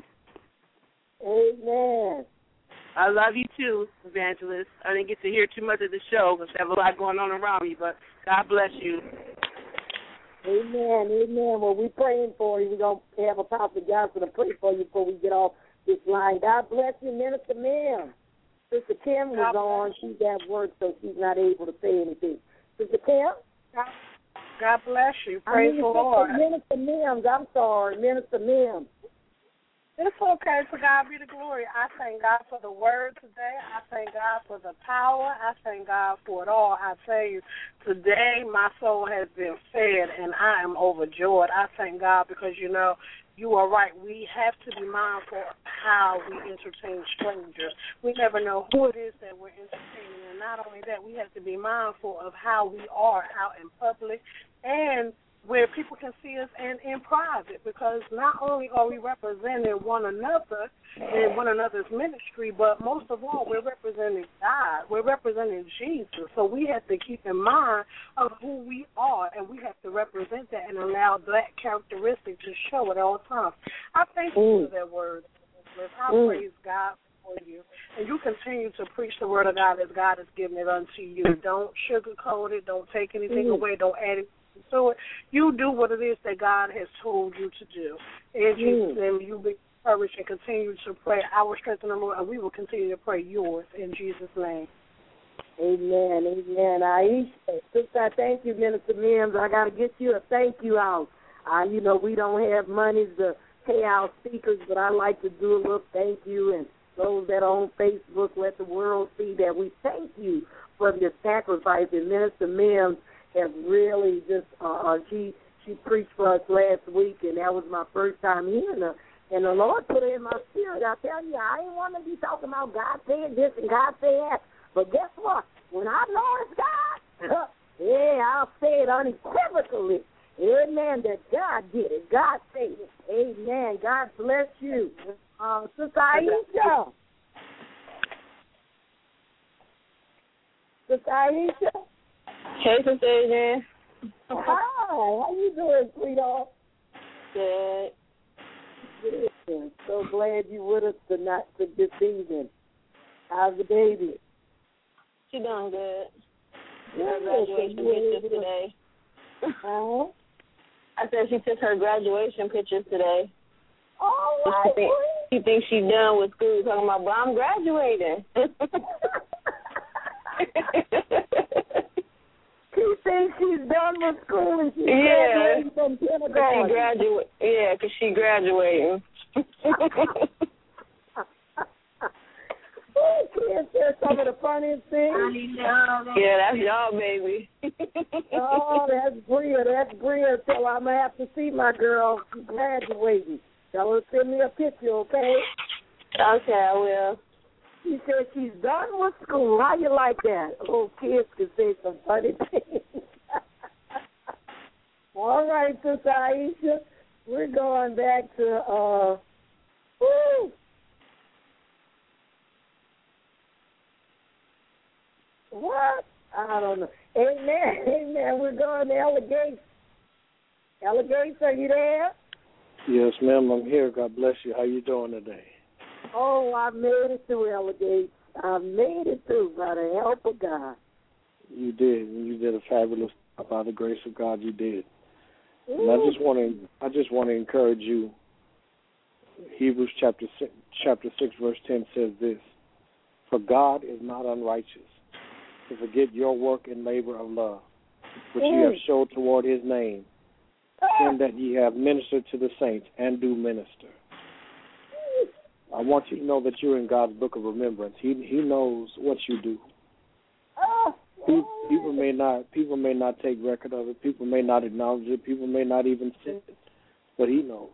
Amen. I love you too, Evangelist. I didn't get to hear too much of the show because I have a lot going on around me, but God bless you. Amen, amen. Well, we're praying for you. We're going to have Apostle Johnson to pray for you before we get off this line. God bless you, Minister Mims. Sister Kim was on. She's at work, so she's not able to say anything. Sister Kim? God bless you. Praise the Lord. Minister Mims, I'm sorry. Minister Mims. It's okay. To God be the glory. I thank God for the word today. I thank God for the power. I thank God for it all. I tell you, today my soul has been fed, and I am overjoyed. I thank God because, you know, you are right. We have to be mindful of how we entertain strangers. We never know who it is that we're entertaining. And not only that, we have to be mindful of how we are out in public and where people can see us and in private, because not only are we representing one another in one another's ministry, but most of all, we're representing God. We're representing Jesus. So we have to keep in mind of who we are, and we have to represent that and allow that characteristic to show at all times. I thank you for that word. I praise God for you. And you continue to preach the word of God as God has given it unto you. Don't sugarcoat it. Don't take anything away. Don't add it. So you do what it is that God has told you to do. In Jesus' name, you be encouraged and continue to pray our strength in the Lord, and we will continue to pray yours in Jesus' name. Amen, amen. Aisha, sister, I thank you, Minister Mims. I got to get you a thank you out. You know, we don't have money to pay our speakers, but I like to do a little thank you, and those that are on Facebook, let the world see that we thank you for your sacrifice. And Minister Mims has really just, she preached for us last week, and that was my first time hearing her. And the Lord put it in my spirit. I tell you, I ain't want to be talking about God said this and God said that. But guess what? When I know it's God, yeah, I'll say it unequivocally. Amen, that God did it. God said it. Amen. God bless you. Sister Aisha. Sister Aisha. Hey, Sister Adrian. Hi. How you doing, sweetheart? Good. Good. So glad you're with us tonight, this evening. How's the baby? She doing good. Her Good. graduation pictures today. I said she took her graduation pictures today. All right. She thinks she's done with school. Talking about, but I'm graduating. She thinks she's done with school and she's graduating from kindergarten. Because she's graduating. Kids, there's some of the funniest things. Yeah, that's y'all, baby. Oh, that's Bria. That's Bria. So I'm going to have to see my girl graduating. Tell her to send me a picture, okay? Okay, I will. She said she's done with school. How you like that? Little kids can say some funny things. All right, Sister Aisha, we're going back to, what? I don't know. Amen. We're going to Ella Gates. Ella Gates, are you there? Yes, ma'am, I'm here. God bless you. How you doing today? Oh, I made it through, Ella Gates. I made it through by the help of God. You did. You did a fabulous job. By the grace of God, you did. And I just want to encourage you. Hebrews chapter 6, verse 10 says this: "For God is not unrighteous to forget your work and labor of love, which you have showed toward His name, in that ye have ministered to the saints and do minister." I want you to know that you're in God's book of remembrance. He knows what you do. People may not take record of it. People may not acknowledge it. People may not even see it, but He knows.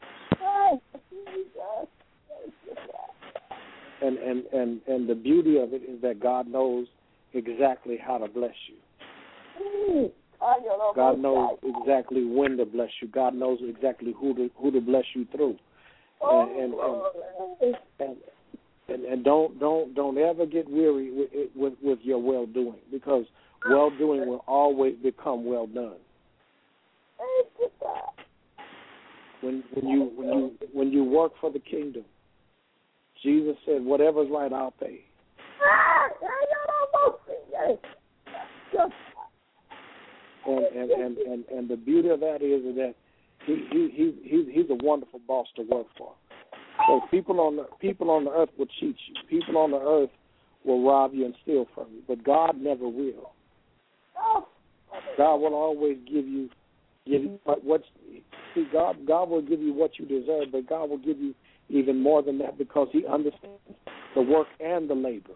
And the beauty of it is that God knows exactly how to bless you. God knows exactly when to bless you. God knows exactly who to bless you through. And don't ever get weary with your well doing, because well doing will always become well done. When you work for the kingdom, Jesus said, "Whatever's right, I'll pay." And the beauty of that is that he's a wonderful boss to work for. So people on the earth will cheat you. People on the earth will rob you and steal from you, but God never will. God will always give you what. See, God will give you what you deserve, but God will give you even more than that, because He understands the work and the labor.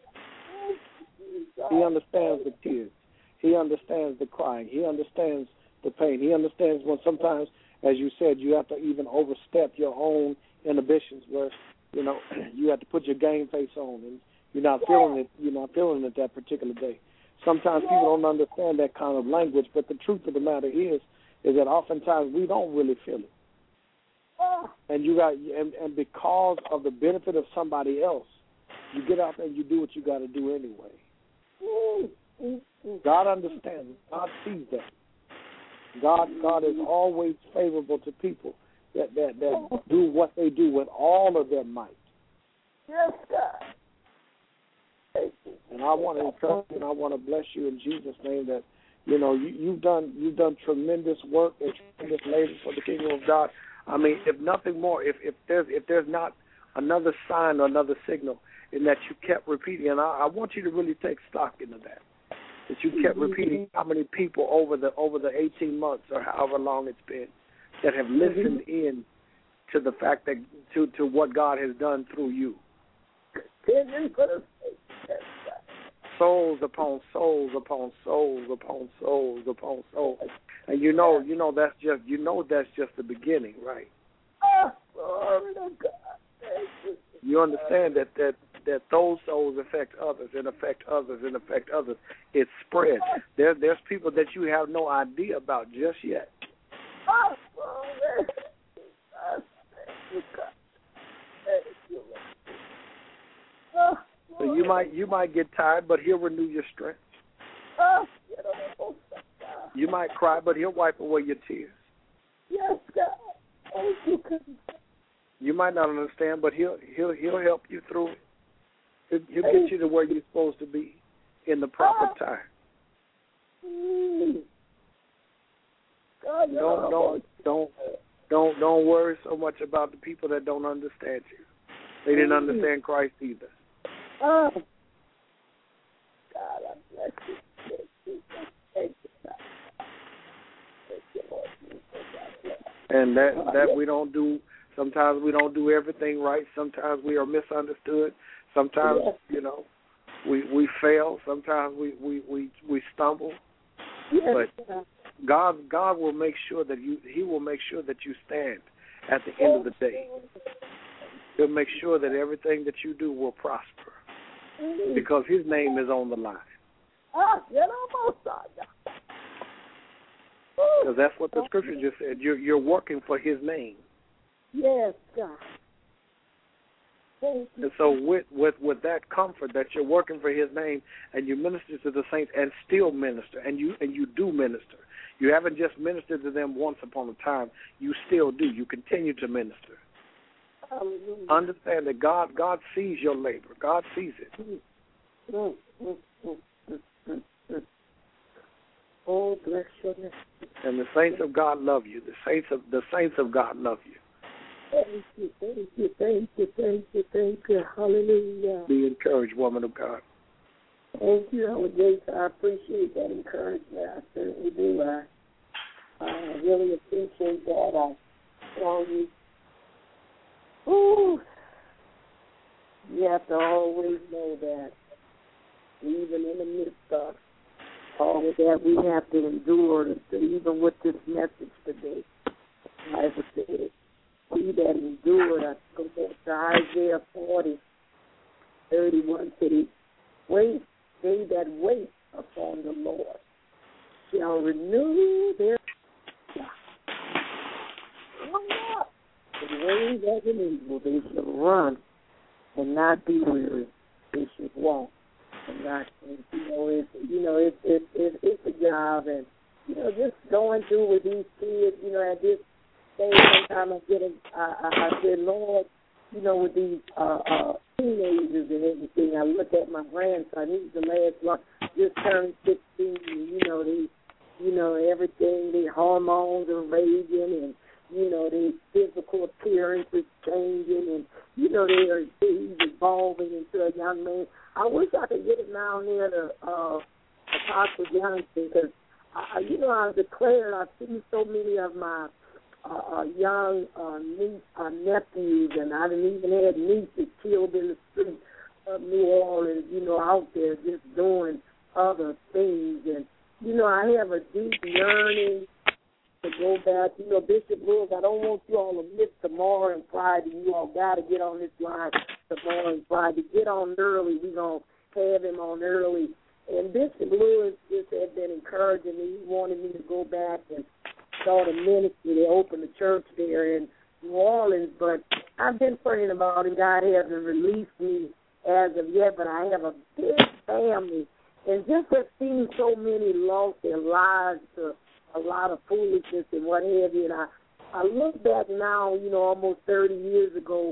He understands the tears. He understands the crying. He understands the pain. He understands when sometimes, as you said, you have to even overstep your own inhibitions where, you know, you have to put your game face on and you're not feeling it. You're not feeling it that particular day. Sometimes people don't understand that kind of language, but the truth of the matter is that oftentimes we don't really feel it. And you got, and because of the benefit of somebody else, you get out there and you do what you got to do anyway. God understands. God sees that. God is always favorable to people that do what they do with all of their might. Yes, God. And I want to encourage you and I want to bless you in Jesus' name that, you know, you've done tremendous work and tremendous labor for the kingdom of God. I mean, if nothing more, if there's not another sign or another signal in that you kept repeating, and I want you to really take stock into that you kept repeating how many people over the 18 months or however long it's been that have listened in to the fact that to what God has done through you. Souls upon souls upon souls upon souls upon souls, and you know that's just the beginning, right? Glory to God. You understand that those souls affect others and affect others and affect others. It spreads. There's people that you have no idea about just yet. So you might get tired, but he'll renew your strength. You might cry, but he'll wipe away your tears. Yes, God. Thank you, God. You might not understand, but he'll help you through it. He'll get you to where you're supposed to be in the proper time. Don't worry so much about the people that don't understand you. They didn't understand Christ either. Oh, God, I bless you. Thank you, God. Thank you, Lord. And that we don't do. Sometimes we don't do everything right. Sometimes we are misunderstood. Sometimes, you know, we fail. Sometimes we stumble. But God will make sure that He will make sure that you stand at the end of the day. He'll make sure that everything that you do will prosper because His name is on the line. Because that's what the Scripture just said. You're working for His name. Yes, God. And so with that comfort that you're working for His name and you minister to the saints and still minister, and you do minister. You haven't just ministered to them once upon a time. You still do. You continue to minister. Hallelujah. Understand that God sees your labor. God sees it. Oh, bless your name. And the saints of God love you. The saints of God love you. Thank you. Hallelujah. Be encouraged, woman of God. Thank you, Elder Gates. I appreciate that encouragement. I certainly do. I really appreciate that. I tell you, you have to always know that even in the midst of all of that, we have to endure, even with this message today. Like I said, we that endured, I go back to Isaiah 40:31 said, wait, they that wait upon the Lord shall renew their strength. And wings as an eagle, they shall run and not be weary. They should walk and not. And, it's a job, and just going through with these kids. At this stage, sometimes I said, Lord, with these teenagers and everything. I look at my grandson. He's the last one, just turned 16. And, everything. The hormones are raging, and their physical appearance is changing, and he's evolving into a young man. I wish I could get it down there to Apostle Johnson, because I declared I've seen so many of my young nephews, and I didn't even had nieces killed in the street of New Orleans, out there just doing other things. And, I have a deep yearning to go back. You know, Bishop Lewis, I don't want you all to miss tomorrow and Friday. You all got to get on this line tomorrow and Friday. Get on early. We're going to have him on early. And Bishop Lewis just had been encouraging me. He wanted me to go back and start a ministry. They opened a church there in New Orleans, but I've been praying about it. God hasn't released me as of yet, but I have a big family. And just have seen so many lost their lives to a lot of foolishness and what have you. And I look back now, you know, almost 30 years ago,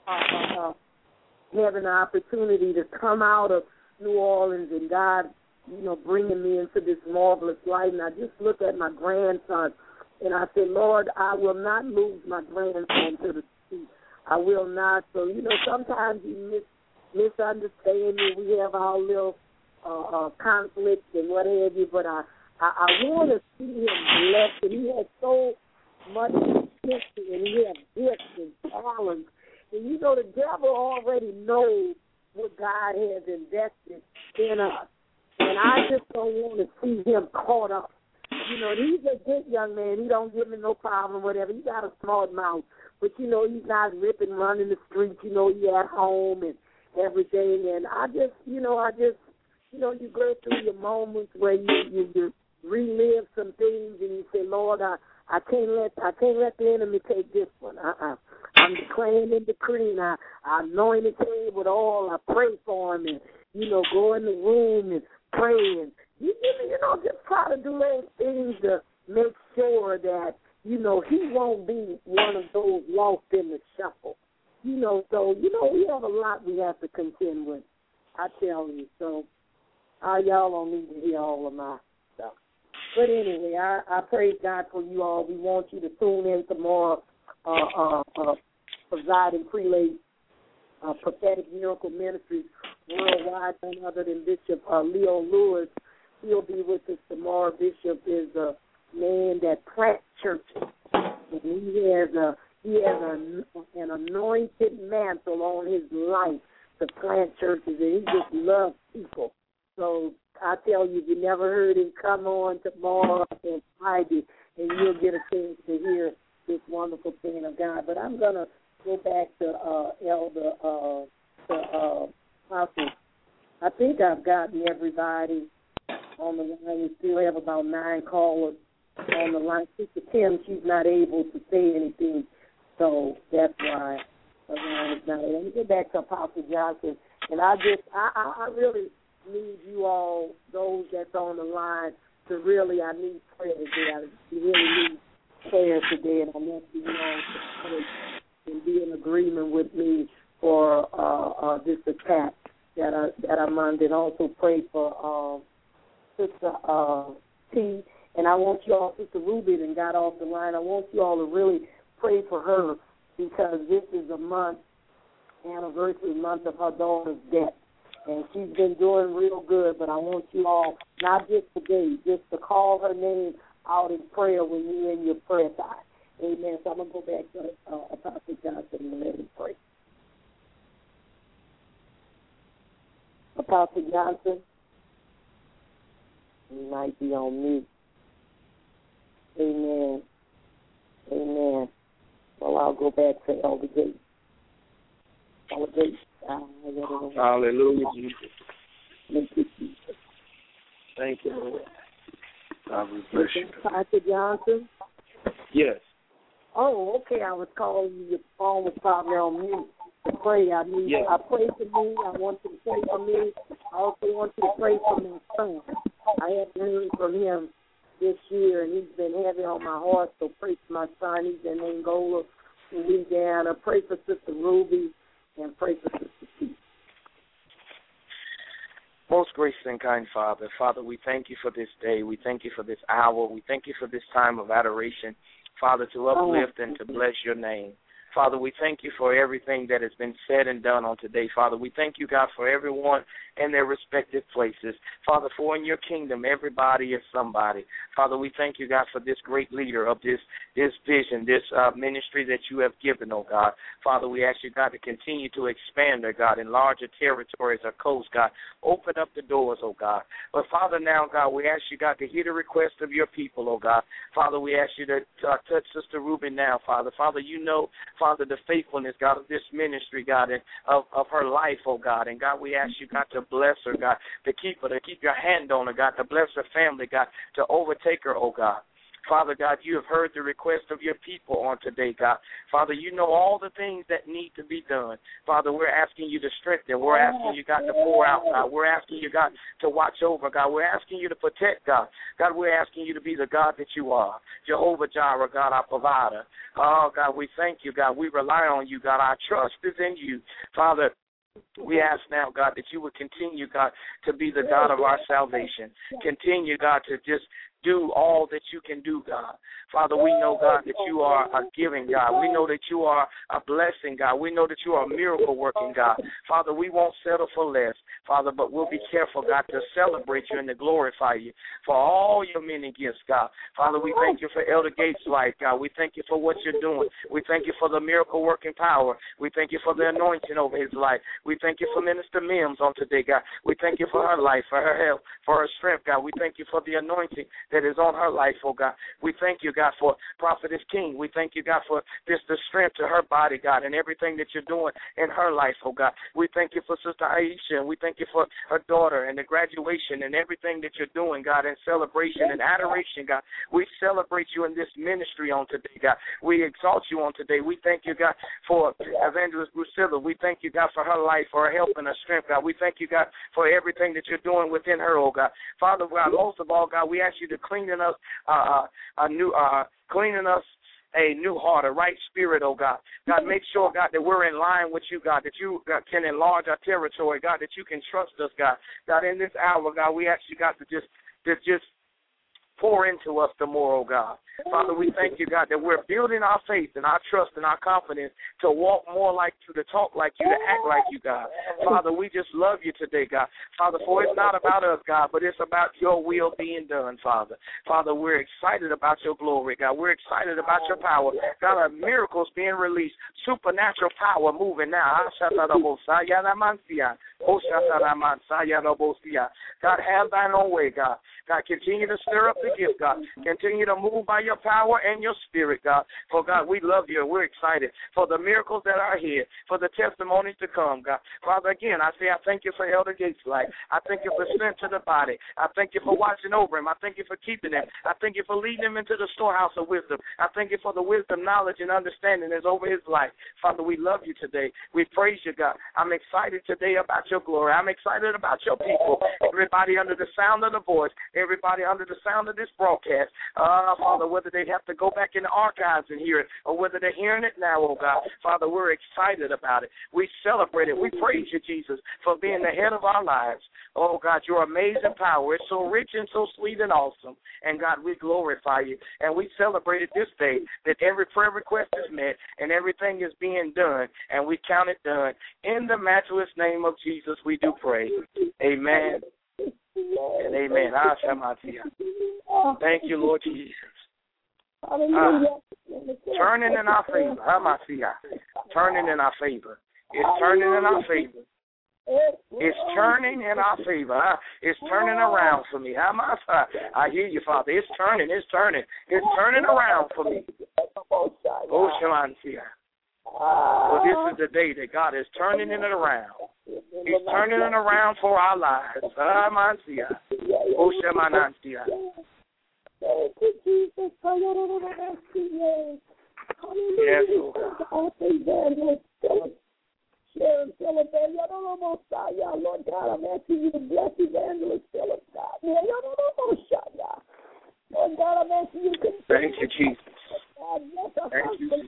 having the opportunity to come out of New Orleans and God, you know, bringing me into this marvelous light. And I just look at my grandson, and I said, Lord, I will not lose my grandson to the sea. I will not. So, you know, sometimes you misunderstand me. We have our little conflicts and what have you, but I want to see him blessed, and he has so much history, and he has gifts and talents. And, you know, the devil already knows what God has invested in us. And I just don't want to see him caught up. You know, he's a good young man. He don't give me no problem, whatever. He got a smart mouth. But, you know, he's not ripping, running the streets. You know, he at home and everything. And you go through your moments where you relive some things and you say, Lord, I can't let the enemy take this one. I'm declaring and decreeing. I anoint his head with oil. I pray for him and, you know, go in the room and pray and, you know, just try to do those things to make sure that, you know, he won't be one of those lost in the shuffle. You know, so, you know, we have a lot we have to contend with, I tell you. So, y'all don't need to hear all of my stuff. But anyway, I praise God for you all. We want you to tune in tomorrow, presiding prelate, Prophetic Miracle Ministries worldwide, none other than Bishop Leo Lewis. He'll be with us tomorrow. Bishop is a man that plants churches. And he has an anointed mantle on his life to plant churches, and he just loves people. So I tell you, if you never heard him, come on tomorrow and Friday, and you'll get a chance to hear this wonderful thing of God. But I'm going to go back to Elder Apostle. I think I've gotten everybody on the line. We still have about 9 callers on the line. Sister Kim, she's not able to say anything, so that's why the line is not. Let me get back to Apostle Johnson. And I really need you all, those that's on the line, to really, I need prayer today. I really need prayer today, and I want you all to pray and be in agreement with me for this attack that I'm under, and also pray for Sister T. And I want you all, Sister Ruby that got off the line, I want you all to really pray for her, because this is a month, anniversary month of her daughter's death. And she's been doing real good, but I want you all, not just today, just to call her name out in prayer when you're in your prayer time. Amen. So I'm going to go back to Apostle Johnson and let him pray. Apostle Johnson, you might be on mute. Amen. Amen. Well, I'll go back to Elder Gates. Elder Gates. Hallelujah, Jesus. Thank you, Jesus. Thank you, Lord. God bless you. Pastor Johnson? Yes. Oh, okay. I was calling you. Your phone was probably on mute. To pray. I pray for me. I want you to pray for me. I also want you to pray for my son. I haven't heard from him this year, and he's been heavy on my heart, so pray for my son. He's in Angola, Louisiana. Pray for Sister Ruby, and pray for Sister T. Most gracious and kind Father, we thank you for this day. We thank you for this hour. We thank you for this time of adoration, Father, to uplift and to bless your name. Father, we thank you for everything that has been said and done on today. Father, we thank you, God, for everyone in their respective places. Father, for in your kingdom, everybody is somebody. Father, we thank you, God, for this great leader of this vision, this ministry that you have given, oh God. Father, we ask you, God, to continue to expand, oh God, in larger territories or coasts, God. Open up the doors, oh God. But Father, now, God, we ask you, God, to hear the request of your people, oh God. Father, we ask you to touch Sister Ruby now, Father. Father, you know, Father, the faithfulness, God, of this ministry, God, and of her life, oh God. And God, we ask you, God, to bless her, God, to keep her, to keep your hand on her, God, to bless her family, God, to overtake her, oh God. Father God, you have heard the request of your people on today, God. Father, you know all the things that need to be done. Father, we're asking you to strengthen. We're asking you, God, to pour out, God. We're asking you, God, to watch over, God. We're asking you to protect, God. God, we're asking you to be the God that you are. Jehovah Jireh, God, our provider. Oh, God, we thank you, God. We rely on you, God. Our trust is in you. Father, we ask now, God, that you would continue, God, to be the God of our salvation. Continue, God, to just do all that you can do, God. Father, we know, God, that you are a giving God. We know that you are a blessing, God. We know that you are a miracle-working God. Father, we won't settle for less, Father, but we'll be careful, God, to celebrate you and to glorify you for all your many gifts, God. Father, we thank you for Elder Gates' life, God. We thank you for what you're doing. We thank you for the miracle-working power. We thank you for the anointing over his life. We thank you for Minister Mims on today, God. We thank you for her life, for her health, for her strength, God. We thank you for the anointing that is on her life, oh God. We thank you, God, for Prophetess King. We thank you, God, for just the strength to her body, God, and everything that you're doing in her life, oh God. We thank you for Sister Aisha, and we thank you for her daughter and the graduation and everything that you're doing, God, and celebration and adoration, God. We celebrate you in this ministry on today, God. We exalt you on today. We thank you, God, for Evangelist Lucilla. We thank you, God, for her life, for her help and her strength, God. We thank you, God, for everything that you're doing within her, oh God. Father, God, most of all, God, we ask you to clean us a new heart, a right spirit, oh God. God, make sure, God, that we're in line with you, God, that you can enlarge our territory, God, that you can trust us, God. God, in this hour, God, we ask you, God, to just pour into us the more, oh God. Father, we thank you, God, that we're building our faith and our trust and our confidence to walk more like you, to talk like you, to act like you, God. Father, we just love you today, God. Father, for it's not about us, God, but it's about your will being done, Father. Father, we're excited about your glory, God. We're excited about your power. God, our miracles being released, supernatural power moving now. God, have thine own way, God. God, continue to stir up the gift, God. Continue to move by your power and your spirit, God. For, God, we love you and we're excited for the miracles that are here, for the testimonies to come, God. Father, again, I say I thank you for Elder Gates' life. I thank you for strength to the body. I thank you for watching over him. I thank you for keeping him. I thank you for leading him into the storehouse of wisdom. I thank you for the wisdom, knowledge, and understanding that's over his life. Father, we love you today. We praise you, God. I'm excited today about your glory. I'm excited about your people. Everybody under the sound of the voice, everybody under the sound of this broadcast. Father, whether they have to go back in the archives and hear it or whether they're hearing it now, oh God. Father, we're excited about it. We celebrate it. We praise you, Jesus, for being the head of our lives. Oh, God, your amazing power is so rich and so sweet and awesome. And, God, we glorify you. And we celebrate it this day that every prayer request is met and everything is being done, and we count it done. In the matchless name of Jesus, we do pray. Amen. And amen. Thank you, Lord Jesus. Turning in our favor. Turning in our favor. It's turning in our favor. It's turning in our favor. It's turning around for me. I hear you, Father. It's turning. It's turning. It's turning around for me. Oh, Shamantia. Well, this is the day that God is turning it around. He's turning it around for our lives. Shamantia. Oh, Shamantia. Thank you, Jesus. Yes, Lord. Philip, Lord God, I'm asking you to bless Evangelist Philip, God. Lord God, I'm asking you to continue. Thank you, Jesus. Thank you.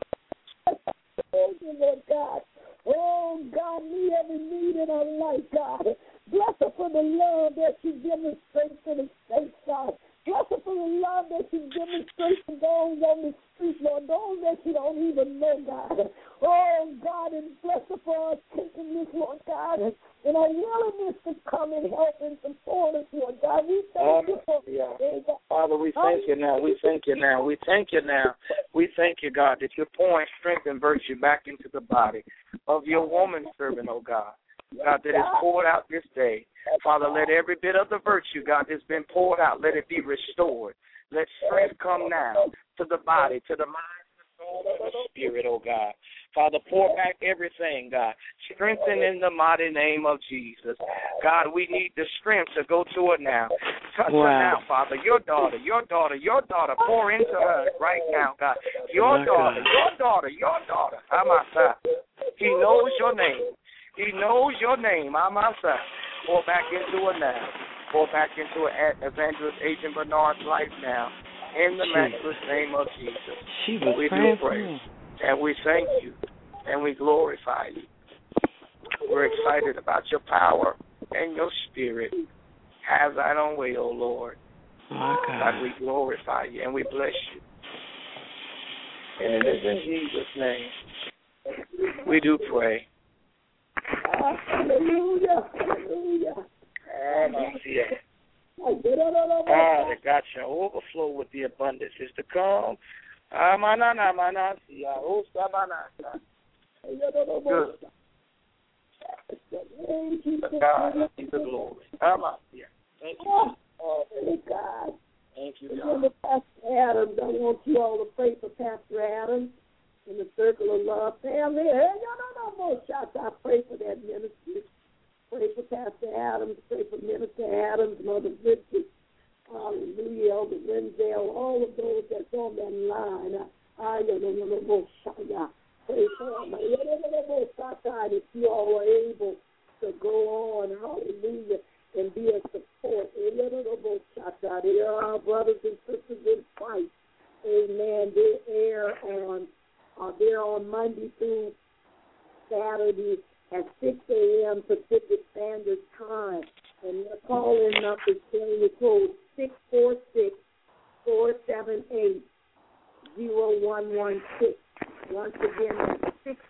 Lord God. Oh, God, meet every need in our life, God. Bless her for the love that she demonstrates to the saints, God. Bless her for the love that she demonstrates to those on the street, Lord, those that she don't even know, God. God. Oh, God, and bless her for us taking this, Lord God, and our willingness to come and help and support us, Lord God. We thank you for Father, we thank you now. We thank you now. We thank you now. We thank you, God, that you're pouring strength and virtue back into the body of your woman servant, oh God. God, that is poured out this day. Father, let every bit of the virtue, God, that's been poured out, let it be restored. Let strength come now to the body, to the mind, the soul, and the spirit, oh God. Father, pour back everything, God. Strengthen in the mighty name of Jesus. God, we need the strength to go to her now. Touch her now, Father. Your daughter, pour into her right now, God. Your daughter. Amasa. He knows your name. He knows your name. Amasa. Pour back into her now. Pour back into Evangelist Adrian Bernard's life now. In the matchless name of Jesus. We do praise. And we thank you. And we glorify you. We're excited about your power and your spirit. Have thine own way, O Lord. God, we glorify you and we bless you. And it is in Jesus' name we do pray. Hallelujah. Hallelujah. That God shall overflow with the abundance is to come. Good. God, be the glory. Thank you. God. Thank you, God. Pastor Adams, I want you all to pray for Pastor Adams in the Circle of Love family. I pray for that ministry. Pray for Pastor Adams. Pray for Minister Adams, Mother Richard. Hallelujah, Elder Renzel, all of those that's on that line. Pray for them. If you all are able to go on, hallelujah, and be a support. They are our brothers and sisters in Christ. Amen. They're on Monday through Saturday at 6 a.m. Pacific Standard Time. And their call-in number is area code 646-478-0116. Once again, that's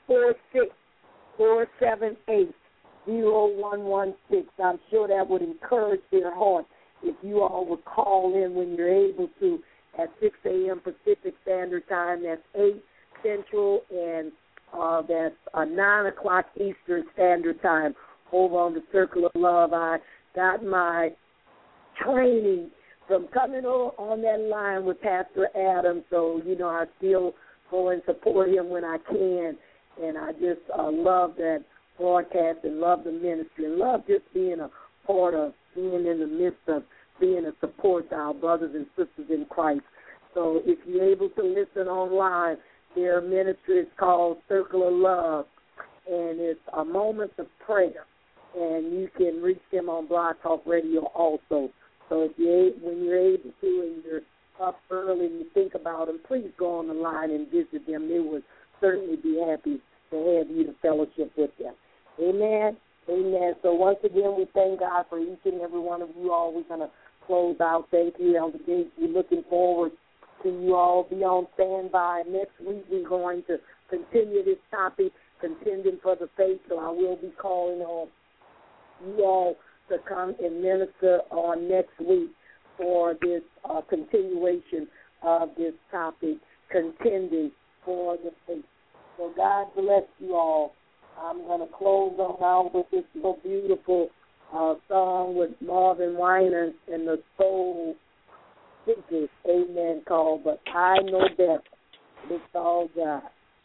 646-478-0116. I'm sure that would encourage their heart if you all would call in when you're able to at 6 a.m. Pacific Standard Time. That's 8 Central, and that's 9 o'clock Eastern Standard Time over on the Circle of Love. I got my training from coming on that line with Pastor Adams, so, I still go and support him when I can, and I just love that broadcast and love the ministry and love just being a part of, being in the midst of being a support to our brothers and sisters in Christ. So if you're able to listen online, their ministry is called Circle of Love, and it's a moment of prayer, and you can reach them on Blog Talk Radio also. So when you're able to and you're up early and you think about them, please go on the line and visit them. They would certainly be happy to have you to fellowship with them. Amen. Amen. So once again, we thank God for each and every one of you all. We're going to close out. Thank you, Elder Gates. We're looking forward to you all. Be on standby. Next week we're going to continue this topic, contending for the faith. So I will be calling on you all to come and minister on next week for this continuation of this topic, contending for the faith. So God bless you all. I'm going to close on out with this little beautiful song with Marvin Winans and the Soul Seekers, amen, called But I Know Better. It's all God.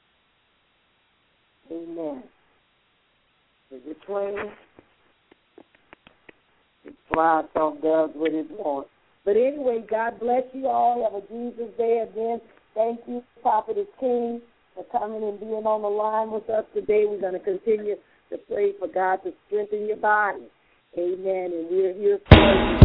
Amen. Is it playing? It's Blog Talk does what it wants. But anyway, God bless you all. Have a Jesus Day again. Thank you, Prophetess King, for coming and being on the line with us today. We're going to continue to pray for God to strengthen your body. Amen. And we're here for you.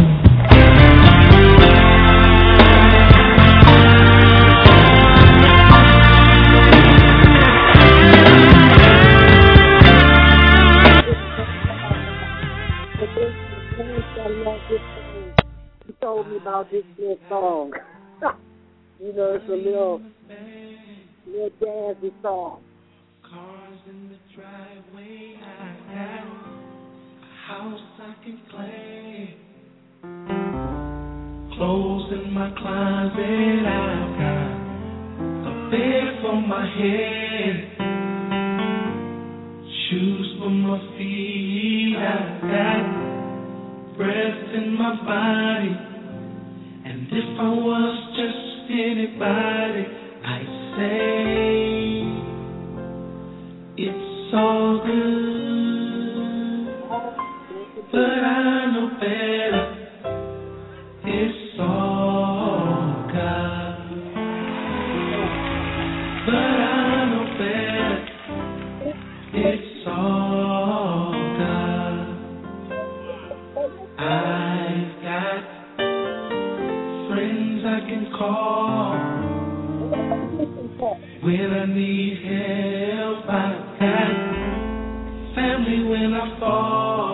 He told me about this little song. It's a little dancey song. Cars in the driveway, I got a house I can claim. Clothes in my closet, I've got a bed for my head, shoes for my feet, I've got breath in my body. And if I was just anybody, I'd say it's all good, but I know better. It's all God, but I know better. It's all God. I've got friends I can call when I need help. I've got family when I fall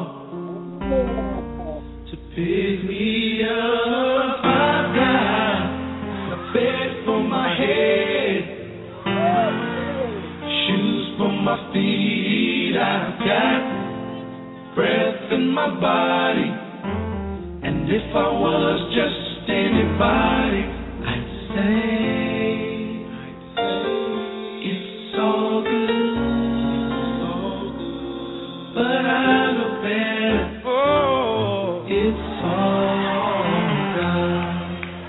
to pick me up. I've got a bed for my head, shoes for my feet. I've got breath in my body. And if I was just anybody, I'd say it's all good, but I know better. Oh, it's all God,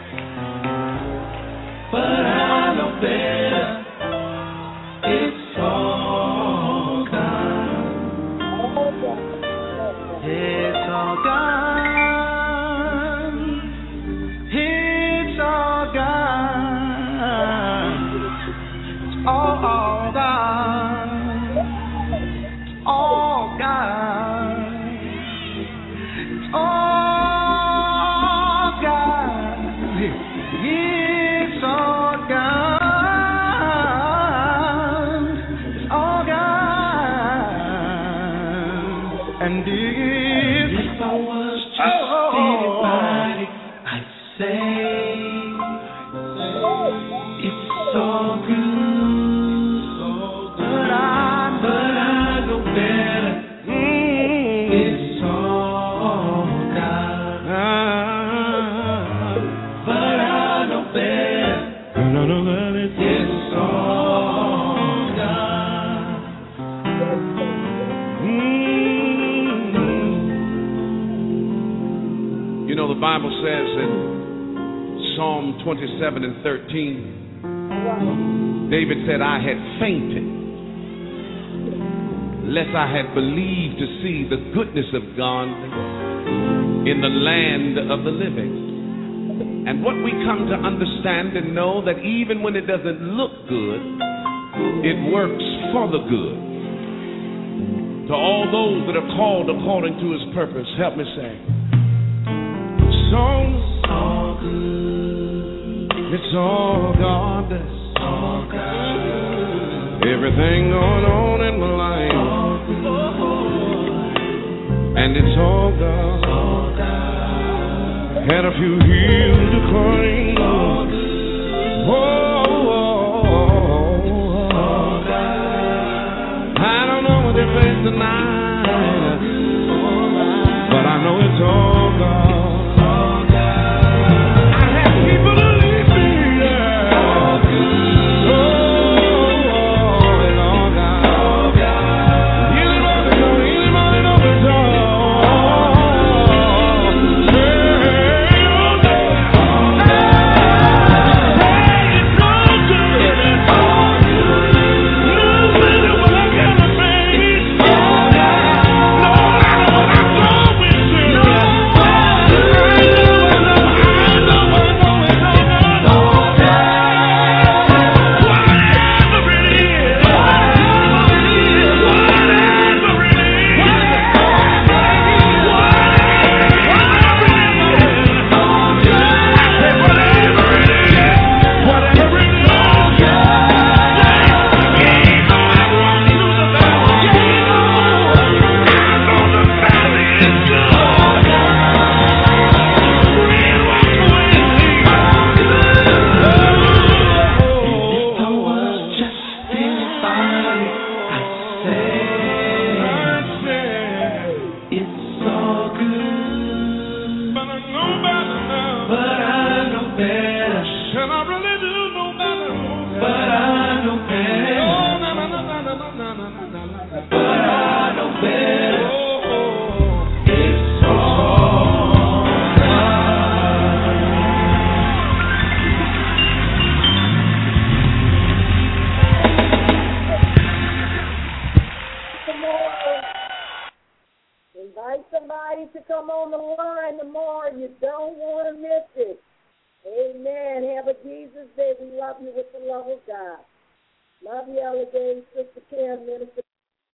but I know better. It's all God. It's all God. It's all God. It's all God. All God. It's all God. It's all God. It's all God. And if I was just anybody, I'd say it's all good, but I know better. It's all God, but I know better. It's all God. You know, the Bible says in Psalm 27 and 13, David said, I had fainted, lest I had believed to see the goodness of God in the land of the living. And what we come to understand and know, that even when it doesn't look good, it works for the good. To all those that are called according to his purpose, help me say, it's all good. It's all God. It's all God. Everything going on in my life. And it's all God. All God. Had a few hills to climb. All God. I don't know what they face tonight, but I know it's all God. No It's all good, but I know better now. But I know better. And I really do know better. But I know better. Oh, no, no, no, no, no, no, no, no, no. But I know better. Oh, it's all right. Come on. Invite somebody to come on the line tomorrow. You don't want to miss it. Amen. Have a Jesus day. We love you with the love of God. Love you, Elder Sister Kim, Minister